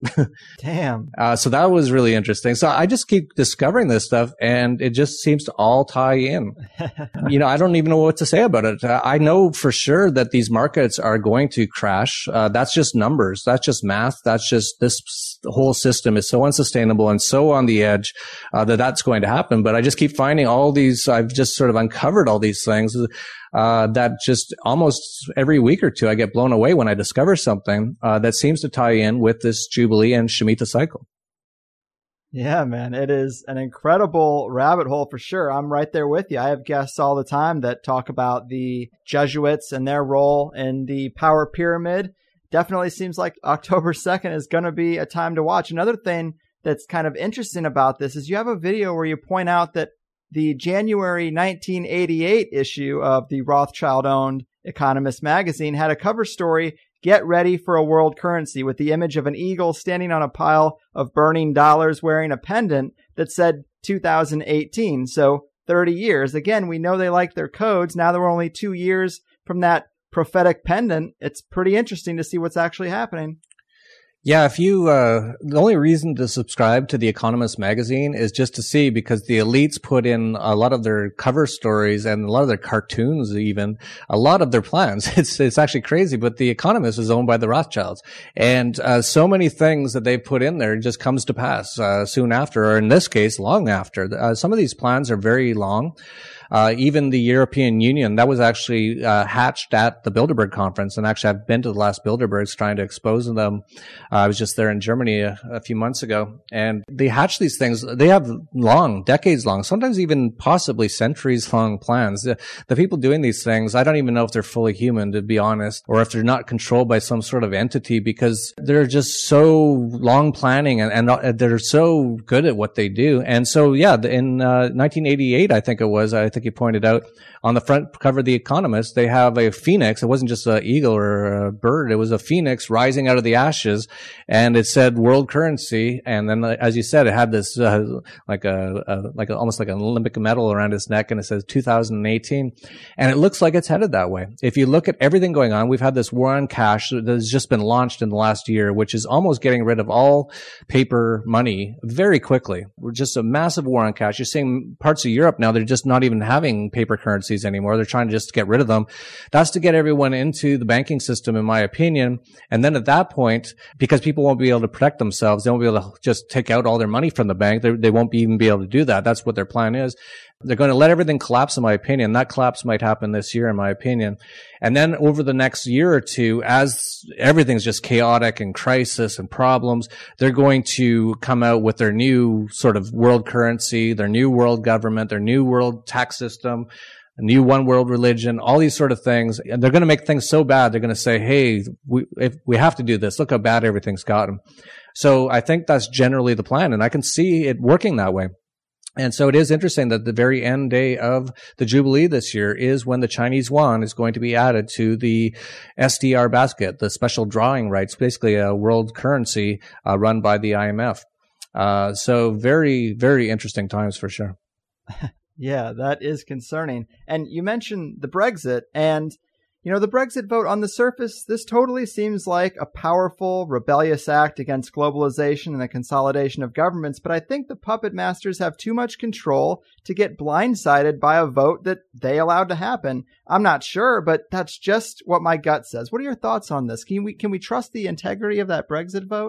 Damn. Uh, so that was really interesting. So I just keep discovering this stuff, and it just seems to all tie in. You know, I don't even know what to say about it. Uh, I know for sure that these markets are going to crash. Uh, that's just numbers. That's just math. That's just this whole system is so unsustainable and so on the edge uh, that that's going to happen. But I just keep finding all these, I've just sort of uncovered all these things. Uh, that just almost every week or two, I get blown away when I discover something uh, that seems to tie in with this Jubilee and Shemitah cycle. Yeah, man, it is an incredible rabbit hole for sure. I'm right there with you. I have guests all the time that talk about the Jesuits and their role in the power pyramid. Definitely seems like October second is going to be a time to watch. Another thing that's kind of interesting about this is you have a video where you point out that the January nineteen eighty-eight issue of the Rothschild-owned Economist magazine had a cover story, "Get Ready for a World Currency," with the image of an eagle standing on a pile of burning dollars wearing a pendant that said two thousand eighteen, so thirty years. Again, we know they like their codes. Now that we're only two years from that prophetic pendant, it's pretty interesting to see what's actually happening. Yeah, if you, uh, the only reason to subscribe to The Economist magazine is just to see, because the elites put in a lot of their cover stories and a lot of their cartoons, even a lot of their plans. It's, it's actually crazy, but The Economist is owned by the Rothschilds. And, uh, so many things that they put in there just comes to pass, uh, soon after, or in this case, long after. Uh, some of these plans are very long. Uh, even the European Union, that was actually, uh, hatched at the Bilderberg conference. And actually, I've been to the last Bilderbergs trying to expose them. Uh, I was just there in Germany a, a few months ago, and they hatch these things. They have long, decades long, sometimes even possibly centuries long plans. The, the people doing these things, I don't even know if they're fully human, to be honest, or if they're not controlled by some sort of entity, because they're just so long planning and, and they're so good at what they do. And so, yeah, in, uh, nineteen eighty-eight, I think it was, I think you pointed out. On the front cover of The Economist, they have a phoenix. It wasn't just an eagle or a bird. It was a phoenix rising out of the ashes, and it said world currency. And then, as you said, it had this uh, like a, a like a, almost like an Olympic medal around its neck, and it says two thousand eighteen. And it looks like it's headed that way. If you look at everything going on, we've had this war on cash that has just been launched in the last year, which is almost getting rid of all paper money very quickly. We're just a massive war on cash. You're seeing parts of Europe now, they're just not even having paper currencies anymore. They're trying to just get rid of them. That's to get everyone into the banking system, in my opinion. And then at that point, because people won't be able to protect themselves, they won't be able to just take out all their money from the bank. They, they won't even be able to do that. That's what their plan is. They're going to let everything collapse, in my opinion. That collapse might happen this year, in my opinion. And then over the next year or two, as everything's just chaotic and crisis and problems, they're going to come out with their new sort of world currency, their new world government, their new world tax system, a new one world religion, all these sort of things. And they're going to make things so bad, they're going to say, hey, we, if we have to do this. Look how bad everything's gotten. So I think that's generally the plan, and I can see it working that way. And so it is interesting that the very end day of the Jubilee this year is when the Chinese yuan is going to be added to the S D R basket, the special drawing rights, basically a world currency uh, run by the I M F. Uh, so very, very interesting times for sure. Yeah, that is concerning. And you mentioned the Brexit, and you know, the Brexit vote, on the surface, this totally seems like a powerful, rebellious act against globalization and the consolidation of governments, but I think the puppet masters have too much control to get blindsided by a vote that they allowed to happen. I'm not sure, but that's just what my gut says. What are your thoughts on this? Can we, can we trust the integrity of that Brexit vote?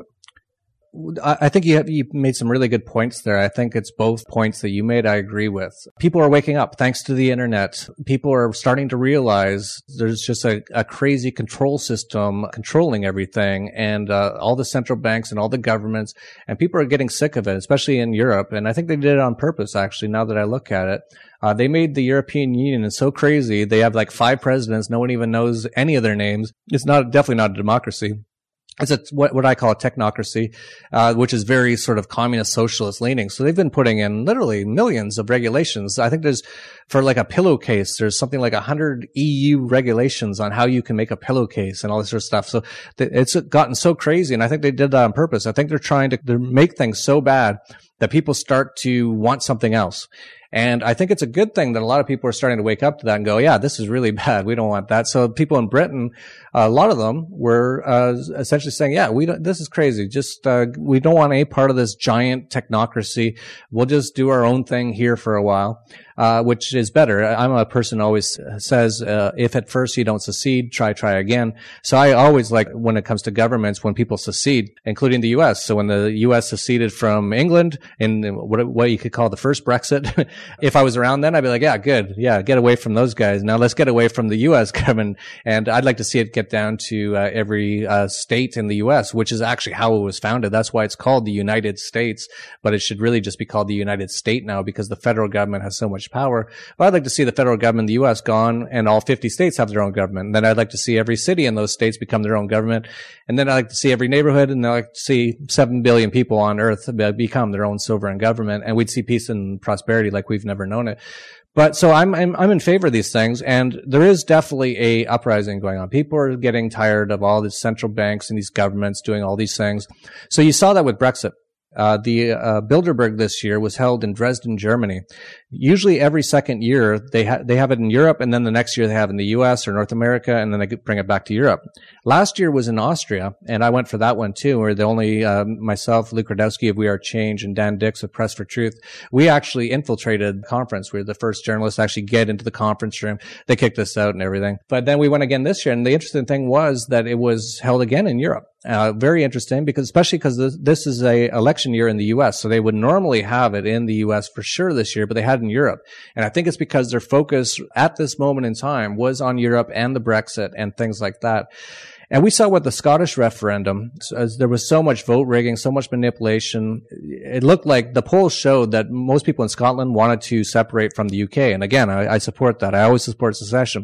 I think you have, you made some really good points there. I think it's both points that you made I agree with. People are waking up thanks to the internet. People are starting to realize there's just a, a crazy control system controlling everything, and uh, all the central banks and all the governments, and people are getting sick of it, especially in Europe. And I think they did it on purpose, actually, now that I look at it. Uh, they made the European Union so crazy. They have like five presidents. No one even knows any of their names. It's not, definitely not a democracy. It's a, what, what I call a technocracy, uh, which is very sort of communist socialist leaning. So they've been putting in literally millions of regulations. I think there's, for like a pillowcase, there's something like a hundred E U regulations on how you can make a pillowcase and all this sort of stuff. So th- it's gotten so crazy. And I think they did that on purpose. I think they're trying to they're make things so bad that people start to want something else. And I think it's a good thing that a lot of people are starting to wake up to that and go, yeah, this is really bad. We don't want that. So people in Britain, a lot of them were uh, essentially saying, yeah, we don't, this is crazy. Just, uh, we don't want any part of this giant technocracy. We'll just do our own thing here for a while. Uh, which is better. I'm a person who always says, uh, if at first you don't succeed, try, try again. So I always like, when it comes to governments, when people succeed, including the U S. So when the U S seceded from England in what, what you could call the first Brexit, if I was around then, I'd be like, yeah, good. Yeah, get away from those guys. Now let's get away from the U S government. And I'd like to see it get down to uh, every uh, state in the U S, which is actually how it was founded. That's why it's called the United States, but it should really just be called the United State now, because the federal government has so much power. But I'd like to see the federal government in the U S gone and all fifty states have their own government. And then I'd like to see every city in those states become their own government. And then I'd like to see every neighborhood, and I'd like to see seven billion people on earth become their own sovereign government. And we'd see peace and prosperity like we've never known it. But so I'm, I'm, I'm in favor of these things, and there is definitely a uprising going on. People are getting tired of all these central banks and these governments doing all these things. So you saw that with Brexit. Uh, the uh, Bilderberg this year was held in Dresden, Germany. Usually every second year they ha- they have it in Europe, and then the next year they have it in the U S or North America, and then they bring it back to Europe. Last year was in Austria, and I went for that one too, where the only uh, myself, Luke Rudowski of We Are Change, and Dan Dix of Press for Truth, we actually infiltrated the conference. We were the first journalists to actually get into the conference room. They kicked us out and everything. But then we went again this year, and the interesting thing was that it was held again in Europe. Uh, very interesting, because especially because this, this is a election year in the U S, so they would normally have it in the U S for sure this year, but they had it in Europe. And I think it's because their focus at this moment in time was on Europe and the Brexit and things like that. And we saw with the Scottish referendum, as there was so much vote rigging, so much manipulation. It looked like the polls showed that most people in Scotland wanted to separate from the U K. And again, I, I support that. I always support secession.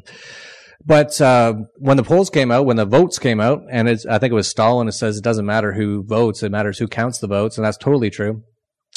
But uh when the polls came out, when the votes came out, and it's, I think it was Stalin, it says it doesn't matter who votes, it matters who counts the votes, and that's totally true.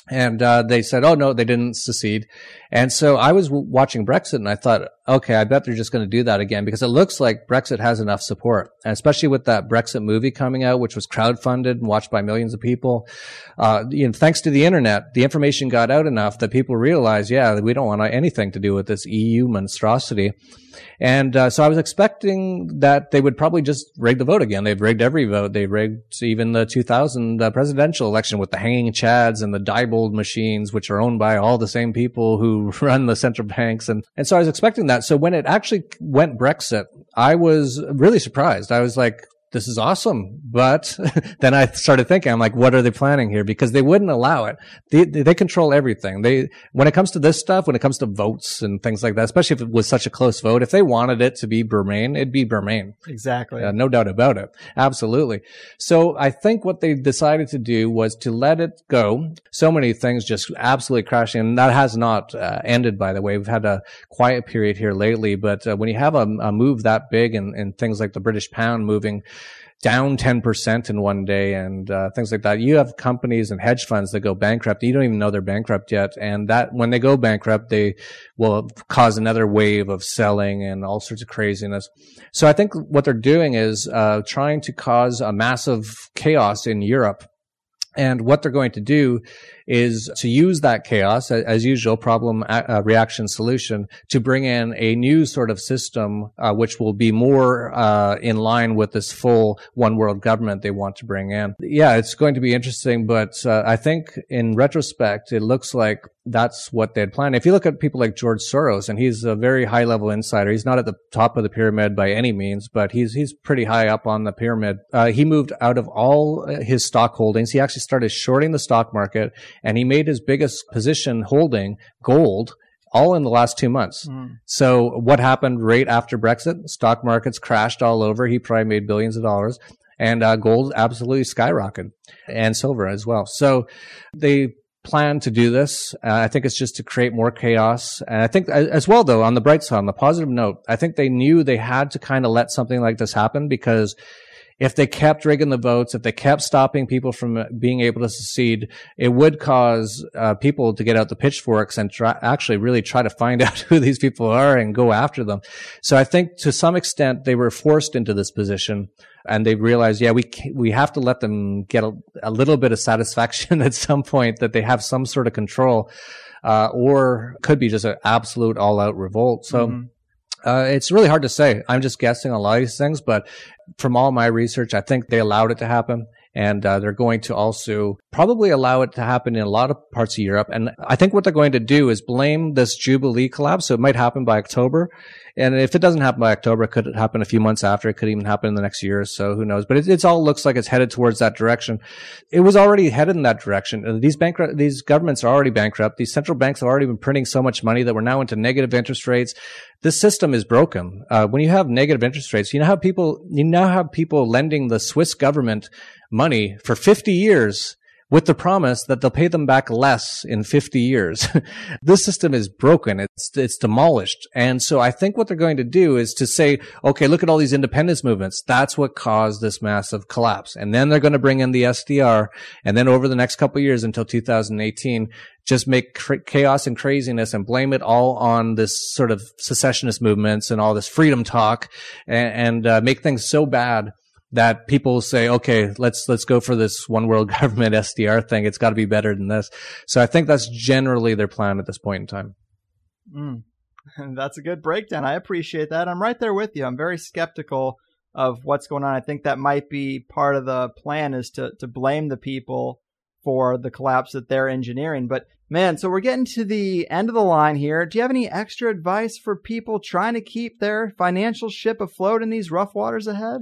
And uh, they said, oh, no, they didn't secede. And so I was w- watching Brexit and I thought, okay, I bet they're just going to do that again because it looks like Brexit has enough support, and especially with that Brexit movie coming out, which was crowdfunded and watched by millions of people. Uh, you know, thanks to the internet, the information got out enough that people realized, yeah, we don't want anything to do with this E U monstrosity. And uh, so I was expecting that they would probably just rig the vote again. They've rigged every vote. They rigged even the two thousand uh, presidential election with the hanging chads and the Diebold machines, which are owned by all the same people who run the central banks. And, and so I was expecting that. So when it actually went Brexit, I was really surprised. I was like, this is awesome. But then I started thinking, I'm like, what are they planning here? Because they wouldn't allow it. They, they control everything. They, when it comes to this stuff, when it comes to votes and things like that, especially if it was such a close vote, if they wanted it to be Bermain, it'd be Bermain. Exactly. Uh, no doubt about it. Absolutely. So I think what they decided to do was to let it go. So many things just absolutely crashing. And that has not uh, ended, by the way. We've had a quiet period here lately. But uh, when you have a, a move that big and, and things like the British pound moving down ten percent in one day and uh, things like that. You have companies and hedge funds that go bankrupt. You don't even know they're bankrupt yet. And that when they go bankrupt, they will cause another wave of selling and all sorts of craziness. So I think what they're doing is uh, trying to cause a massive chaos in Europe. And what they're going to do is to use that chaos, as usual, problem, uh, reaction, solution, to bring in a new sort of system, uh, which will be more uh, in line with this full one world government they want to bring in. Yeah, it's going to be interesting, but uh, I think in retrospect, it looks like that's what they had planned. If you look at people like George Soros, and he's a very high level insider, he's not at the top of the pyramid by any means, but he's he's pretty high up on the pyramid. Uh, he moved out of all his stock holdings. He actually started shorting the stock market, and he made his biggest position holding gold all in the last two months. Mm. So what happened right after Brexit? Stock markets crashed all over. He probably made billions of dollars, and uh, gold absolutely skyrocketed, and silver as well. So they plan to do this. Uh, I think it's just to create more chaos. And I think as well, though, on the bright side, on the positive note, I think they knew they had to kind of let something like this happen, because if they kept rigging the votes, if they kept stopping people from being able to secede, it would cause uh, people to get out the pitchforks and try, actually really try to find out who these people are and go after them. So I think to some extent they were forced into this position, and they realized, yeah, we we have to let them get a, a little bit of satisfaction at some point that they have some sort of control, uh, or could be just an absolute all-out revolt. So. Mm-hmm. Uh, it's really hard to say. I'm just guessing on a lot of these things, but from all my research, I think they allowed it to happen. And uh, they're going to also probably allow it to happen in a lot of parts of Europe. And I think what they're going to do is blame this Jubilee collapse. So it might happen by October. And if it doesn't happen by October, it could happen a few months after. It could even happen in the next year or so. Who knows? But it it's all looks like it's headed towards that direction. It was already headed in that direction. These bankrupt, these governments are already bankrupt. These central banks have already been printing so much money that we're now into negative interest rates. This system is broken. Uh, when you have negative interest rates, you know how people, you now have people lending the Swiss government money for fifty years with the promise that they'll pay them back less in fifty years. This system is broken. It's, it's demolished. And so I think what they're going to do is to say, okay, look at all these independence movements. That's what caused this massive collapse. And then they're going to bring in the S D R. And then over the next couple of years until two thousand eighteen, just make cr- chaos and craziness and blame it all on this sort of secessionist movements and all this freedom talk, and, and uh, make things so bad that people say, okay, let's, let's go for this one world government S D R thing. It's got to be better than this. So I think that's generally their plan at this point in time. Mm. That's a good breakdown. I appreciate that. I'm right there with you. I'm very skeptical of what's going on. I think that might be part of the plan, is to, to blame the people for the collapse that they're engineering. But man, so we're getting to the end of the line here. Do you have any extra advice for people trying to keep their financial ship afloat in these rough waters ahead?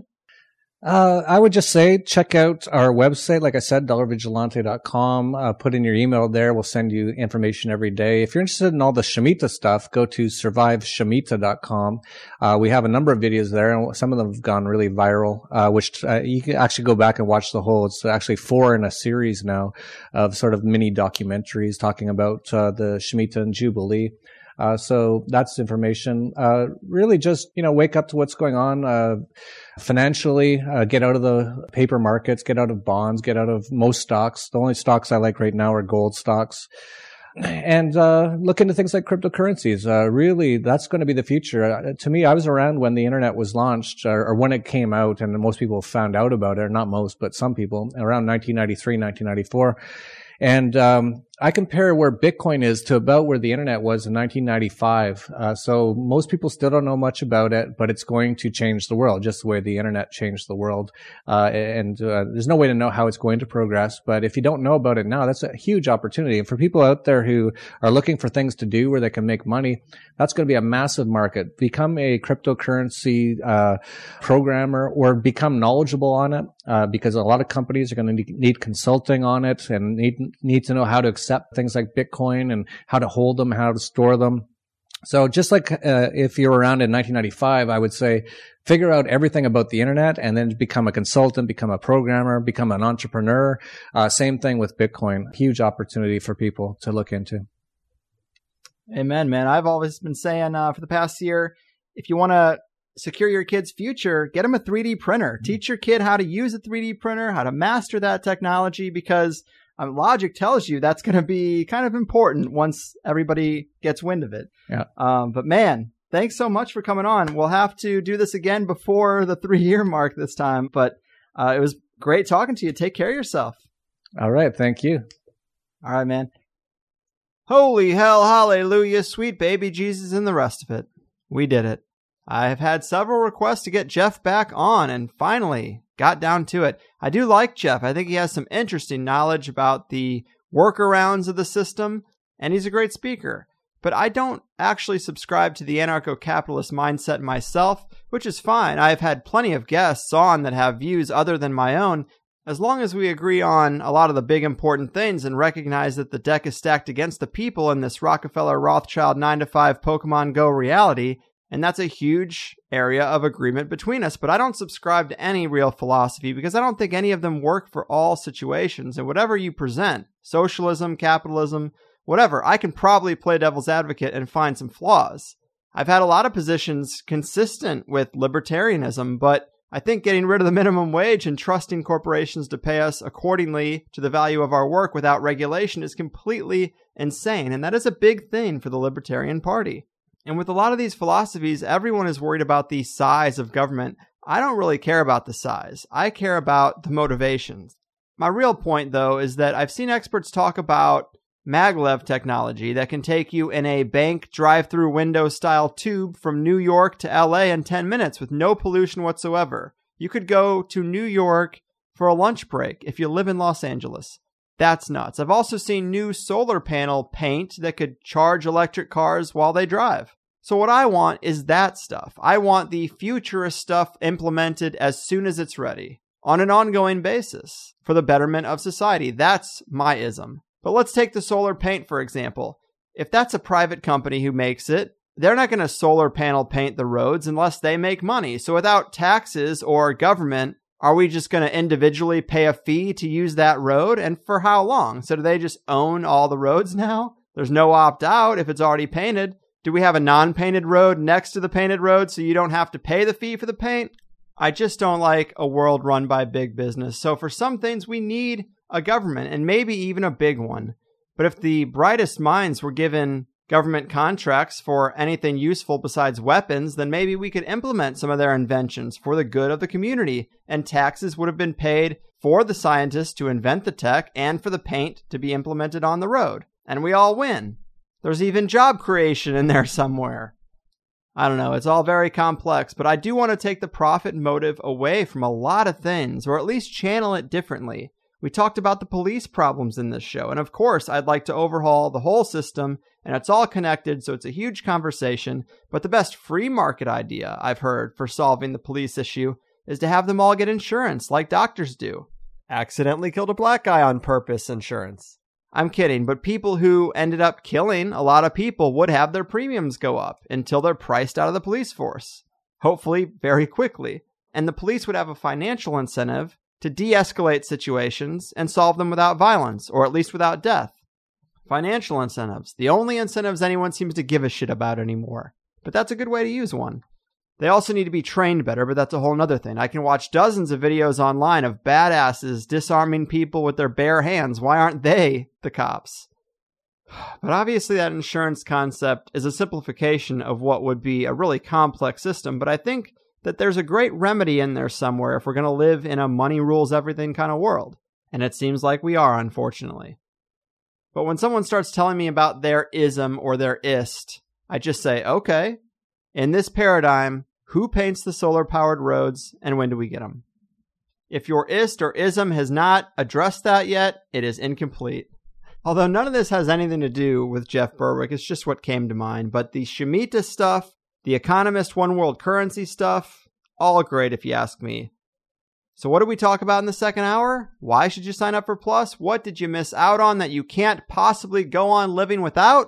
Uh, I would just say, check out our website. Like I said, dollar vigilante dot com. Uh, put in your email there. We'll send you information every day. If you're interested in all the Shemitah stuff, go to survive shemitah dot com. Uh, we have a number of videos there, and some of them have gone really viral, uh, which uh, you can actually go back and watch the whole. It's actually four in a series now of sort of mini documentaries talking about uh, the Shemitah and Jubilee. Uh, so that's information. Uh, really just, you know, wake up to what's going on, uh, financially, uh, get out of the paper markets, get out of bonds, get out of most stocks. The only stocks I like right now are gold stocks. And uh look into things like cryptocurrencies. Uh really, that's going to be the future. Uh, to me, I was around when the internet was launched, or, or when it came out, and most people found out about it. Not most, but some people, around nineteen ninety-three, nineteen ninety-four. And um I compare where Bitcoin is to about where the internet was in nineteen ninety-five. Uh, so most people still don't know much about it, but it's going to change the world, just the way the internet changed the world. Uh, and uh, there's no way to know how it's going to progress. But if you don't know about it now, that's a huge opportunity. And for people out there who are looking for things to do where they can make money, that's going to be a massive market. Become a cryptocurrency uh, programmer or become knowledgeable on it, uh, because a lot of companies are going to need consulting on it and need need to know how to accept things like Bitcoin and how to hold them, how to store them. So just like uh, if you're around in nineteen ninety-five, I would say figure out everything about the internet and then become a consultant, become a programmer, become an entrepreneur. Uh, same thing with Bitcoin. Huge opportunity for people to look into. Amen, man. I've always been saying uh, for the past year, if you want to secure your kid's future, get them a three D printer. Mm-hmm. Teach your kid how to use a three D printer, how to master that technology, because Um, logic tells you that's going to be kind of important once everybody gets wind of it. Yeah. Um, but man, thanks so much for coming on. We'll have to do this again before the three year mark this time, but uh, it was great talking to you. Take care of yourself. All right. Thank you. All right, man. Holy hell, hallelujah, sweet baby Jesus and the rest of it. We did it. I have had several requests to get Jeff back on, and finally got down to it. I do like Jeff. I think he has some interesting knowledge about the workarounds of the system, and he's a great speaker. But I don't actually subscribe to the anarcho-capitalist mindset myself, which is fine. I've had plenty of guests on that have views other than my own, as long as we agree on a lot of the big important things and recognize that the deck is stacked against the people in this Rockefeller Rothschild nine to five Pokemon Go reality. And that's a huge area of agreement between us. But I don't subscribe to any real philosophy because I don't think any of them work for all situations. And whatever you present, socialism, capitalism, whatever, I can probably play devil's advocate and find some flaws. I've had a lot of positions consistent with libertarianism, but I think getting rid of the minimum wage and trusting corporations to pay us accordingly to the value of our work without regulation is completely insane. And that is a big thing for the Libertarian Party. And with a lot of these philosophies, everyone is worried about the size of government. I don't really care about the size. I care about the motivations. My real point, though, is that I've seen experts talk about maglev technology that can take you in a bank drive-through window-style tube from New York to L A in ten minutes with no pollution whatsoever. You could go to New York for a lunch break if you live in Los Angeles. That's nuts. I've also seen new solar panel paint that could charge electric cars while they drive. So what I want is that stuff. I want the futurist stuff implemented as soon as it's ready, on an ongoing basis, for the betterment of society. That's my ism. But let's take the solar paint, for example. If that's a private company who makes it, they're not going to solar panel paint the roads unless they make money. So without taxes or government, are we just going to individually pay a fee to use that road? And for how long? So do they just own all the roads now? There's no opt-out if it's already painted. Do we have a non-painted road next to the painted road so you don't have to pay the fee for the paint? I just don't like a world run by big business. So for some things, we need a government, and maybe even a big one. But if the brightest minds were given government contracts for anything useful besides weapons, then maybe we could implement some of their inventions for the good of the community, and taxes would have been paid for the scientists to invent the tech and for the paint to be implemented on the road. And we all win. There's even job creation in there somewhere. I don't know, it's all very complex, but I do want to take the profit motive away from a lot of things, or at least channel it differently. We talked about the police problems in this show, and of course, I'd like to overhaul the whole system, and it's all connected, so it's a huge conversation, but the best free market idea I've heard for solving the police issue is to have them all get insurance, like doctors do. Accidentally killed a black guy on purpose insurance. I'm kidding, but people who ended up killing a lot of people would have their premiums go up until they're priced out of the police force. Hopefully very quickly. And the police would have a financial incentive to de-escalate situations and solve them without violence, or at least without death. financial incentives. The only incentives anyone seems to give a shit about anymore. But that's a good way to use one. They also need to be trained better, but that's a whole nother thing. I can watch dozens of videos online of badasses disarming people with their bare hands. Why aren't they the cops? But obviously that insurance concept is a simplification of what would be a really complex system, but I think that there's a great remedy in there somewhere if we're going to live in a money rules everything kind of world. And it seems like we are, unfortunately. But when someone starts telling me about their ism or their ist, I just say, okay, in this paradigm, who paints the solar-powered roads and when do we get them? If your ist or ism has not addressed that yet, it is incomplete. Although none of this has anything to do with Jeff Berwick, it's just what came to mind. But the Shemitah stuff, the Economist One World Currency stuff, all great if you ask me. So what did we talk about in the second hour? Why should you sign up for Plus? What did you miss out on that you can't possibly go on living without?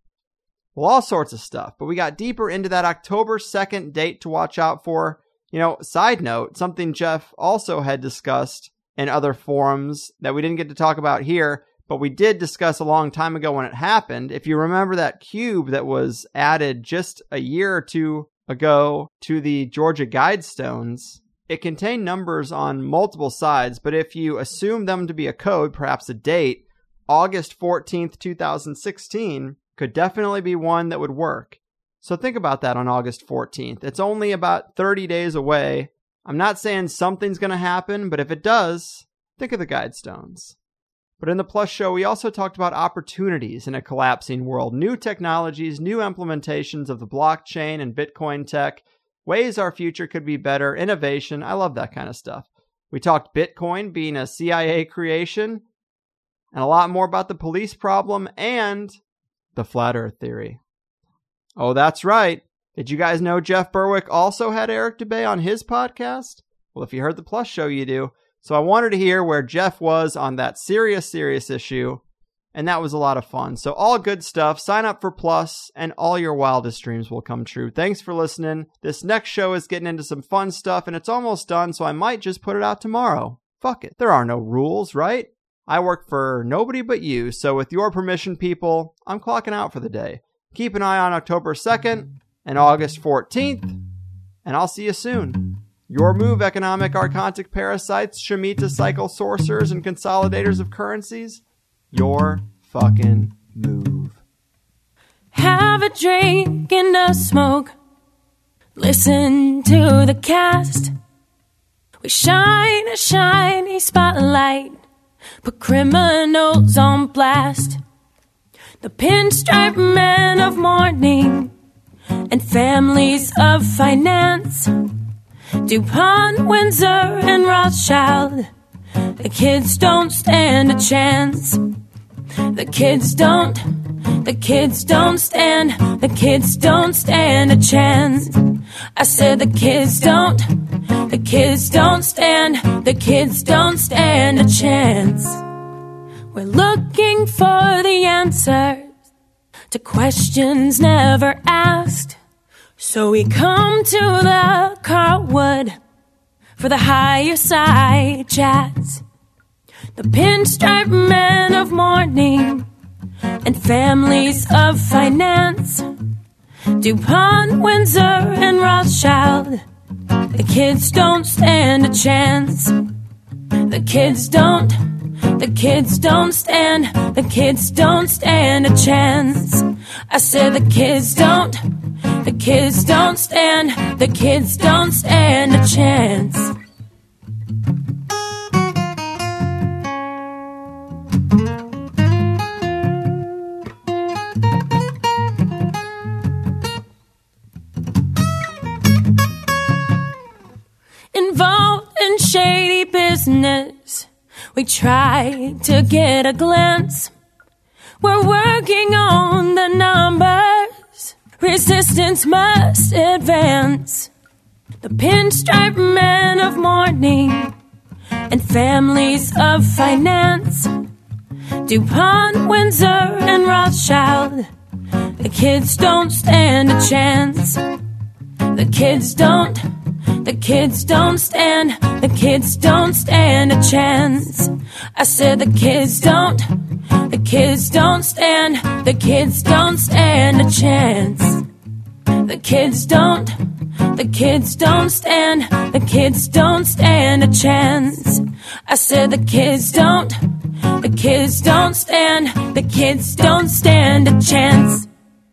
Well, all sorts of stuff. But we got deeper into that October second date to watch out for. You know, side note, something Jeff also had discussed in other forums that we didn't get to talk about here, but we did discuss a long time ago when it happened. If you remember that cube that was added just a year or two ago to the Georgia Guidestones, it contained numbers on multiple sides, but if you assume them to be a code, perhaps a date, August fourteenth, twenty sixteen could definitely be one that would work. So think about that on August fourteenth. It's only about thirty days away. I'm not saying something's going to happen, but if it does, think of the Guidestones. But in the Plus show, we also talked about opportunities in a collapsing world, new technologies, new implementations of the blockchain and Bitcoin tech, ways our future could be better, innovation. I love that kind of stuff. We talked Bitcoin being a C I A creation, and a lot more about the police problem and the flat earth theory. Oh, that's right. Did you guys know Jeff Berwick also had Eric Dubay on his podcast? Well, if you heard the Plus show, you do. So I wanted to hear where Jeff was on that serious, serious issue, and that was a lot of fun. So all good stuff. Sign up for Plus, and all your wildest dreams will come true. Thanks for listening. This next show is getting into some fun stuff, and it's almost done, so I might just put it out tomorrow. Fuck it. There are no rules, right? I work for nobody but you, so with your permission, people, I'm clocking out for the day. Keep an eye on October second and August fourteenth, and I'll see you soon. Your move, economic archontic parasites, Shemitah cycle sorcerers, and consolidators of currencies. Your fucking move. Have a drink and a smoke. Listen to the cast. We shine a shiny spotlight. Put criminals on blast. The pinstripe men of mourning and families of finance. DuPont, Windsor, and Rothschild. The kids don't stand a chance. The kids don't, the kids don't stand, the kids don't stand a chance. I said the kids don't, the kids don't stand, the kids don't stand a chance. We're looking for the answers to questions never asked. So we come to the Carlwood for the higher side chats. The pinstripe men of mourning and families of finance. DuPont, Windsor, and Rothschild. The kids don't stand a chance. The kids don't, the kids don't stand, the kids don't stand a chance. I said the kids don't, the kids don't stand, the kids don't stand a chance. Involved in shady business, we try to get a glance. We're working on the numbers. Resistance must advance. The pinstripe men of mourning and families of finance. DuPont, Windsor, and Rothschild. The kids don't stand a chance. The kids don't, the kids don't stand, the kids don't stand a chance. I said the kids don't, The kids don't stand, the kids don't stand a chance. The kids don't, the kids don't stand, the kids don't stand a chance. I said the kids don't, the kids don't stand, the kids don't stand a chance.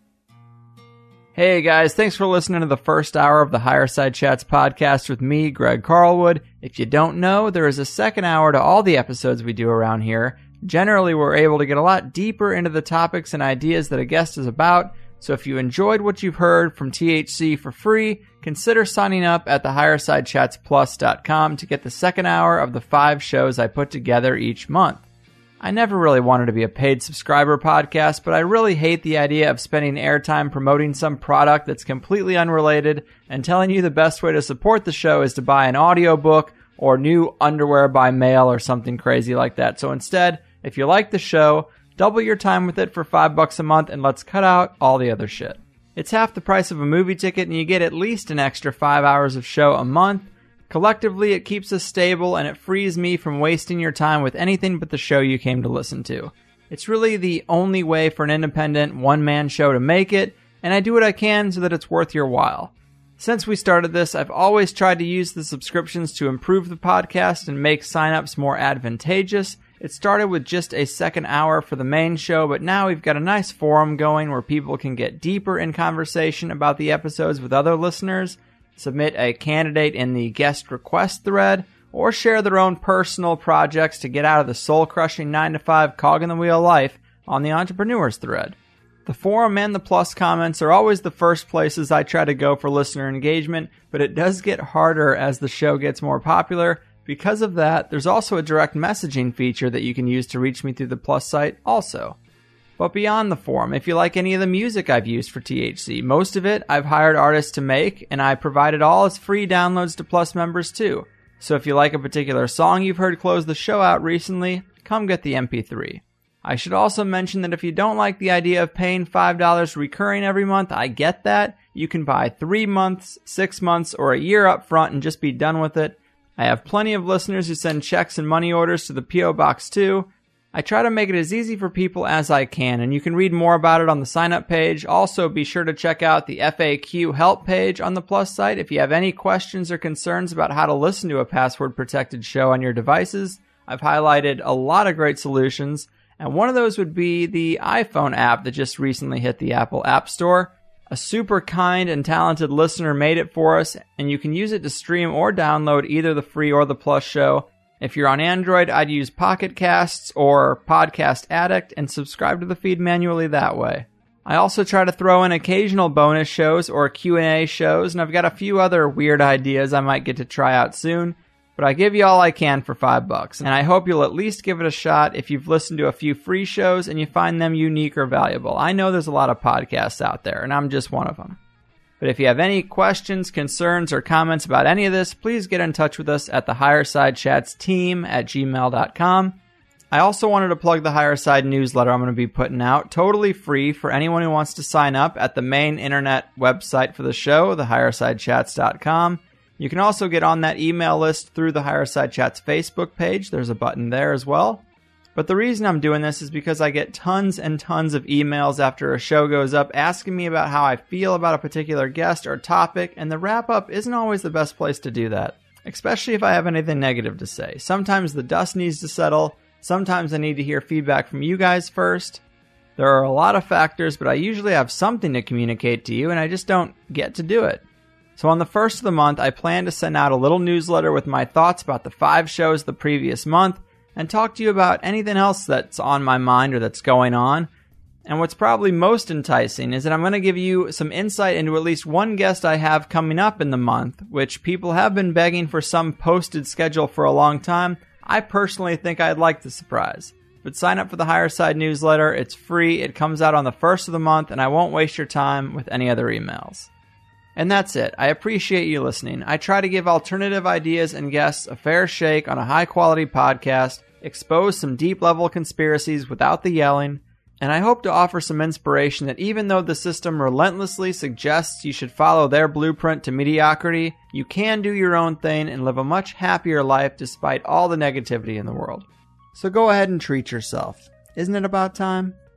Hey guys, thanks for listening to the first hour of the Higher Side Chats podcast with me, Greg Carlwood. If you don't know, there is a second hour to all the episodes we do around here. Generally, we're able to get a lot deeper into the topics and ideas that a guest is about, so if you enjoyed what you've heard from T H C for free, consider signing up at the higher side chats plus dot com to get the second hour of the five shows I put together each month. I never really wanted to be a paid subscriber podcast, but I really hate the idea of spending airtime promoting some product that's completely unrelated and telling you the best way to support the show is to buy an audiobook or new underwear by mail or something crazy like that. So instead, if you like the show, double your time with it for five bucks a month and let's cut out all the other shit. It's half the price of a movie ticket and you get at least an extra five hours of show a month. Collectively, it keeps us stable and it frees me from wasting your time with anything but the show you came to listen to. It's really the only way for an independent one-man show to make it, and I do what I can so that it's worth your while. Since we started this, I've always tried to use the subscriptions to improve the podcast and make signups more advantageous. It started with just a second hour for the main show, but now we've got a nice forum going where people can get deeper in conversation about the episodes with other listeners, submit a candidate in the guest request thread, or share their own personal projects to get out of the soul-crushing nine to five cog-in-the-wheel life on the entrepreneurs thread. The forum and the plus comments are always the first places I try to go for listener engagement, but it does get harder as the show gets more popular. Because of that, there's also a direct messaging feature that you can use to reach me through the plus site also. But beyond the forum, if you like any of the music I've used for T H C, most of it I've hired artists to make, and I provide it all as free downloads to Plus members too. So if you like a particular song you've heard close the show out recently, come get the M P three. I should also mention that if you don't like the idea of paying five dollars recurring every month, I get that. You can buy three months, six months, or a year up front and just be done with it. I have plenty of listeners who send checks and money orders to the P O Box too. I try to make it as easy for people as I can, and you can read more about it on the sign-up page. Also, be sure to check out the F A Q help page on the Plus site if you have any questions or concerns about how to listen to a password-protected show on your devices. I've highlighted a lot of great solutions, and one of those would be the iPhone app that just recently hit the Apple App Store. A super kind and talented listener made it for us, and you can use it to stream or download either the free or the Plus show. If you're on Android, I'd use Pocket Casts or Podcast Addict and subscribe to the feed manually that way. I also try to throw in occasional bonus shows or Q and A shows, and I've got a few other weird ideas I might get to try out soon, but I give you all I can for five bucks, and I hope you'll at least give it a shot if you've listened to a few free shows and you find them unique or valuable. I know there's a lot of podcasts out there, and I'm just one of them. But if you have any questions, concerns, or comments about any of this, please get in touch with us at the Higher Side Chats team at gmail dot com. I also wanted to plug the Higher Side newsletter I'm going to be putting out, totally free for anyone who wants to sign up at the main internet website for the show, the higher side chats dot com. You can also get on that email list through the Higher Side Chats Facebook page. There's a button there as well. But the reason I'm doing this is because I get tons and tons of emails after a show goes up asking me about how I feel about a particular guest or topic, and the wrap-up isn't always the best place to do that, especially if I have anything negative to say. Sometimes the dust needs to settle. Sometimes I need to hear feedback from you guys first. There are a lot of factors, but I usually have something to communicate to you, and I just don't get to do it. So on the first of the month, I plan to send out a little newsletter with my thoughts about the five shows the previous month, and talk to you about anything else that's on my mind or that's going on. And what's probably most enticing is that I'm going to give you some insight into at least one guest I have coming up in the month, which people have been begging for some posted schedule for a long time. I personally think I'd like the surprise. But sign up for the Higher Side newsletter. It's free. It comes out on the first of the month, and I won't waste your time with any other emails. And that's it. I appreciate you listening. I try to give alternative ideas and guests a fair shake on a high-quality podcast, expose some deep-level conspiracies without the yelling, and I hope to offer some inspiration that even though the system relentlessly suggests you should follow their blueprint to mediocrity, you can do your own thing and live a much happier life despite all the negativity in the world. So go ahead and treat yourself. Isn't it about time?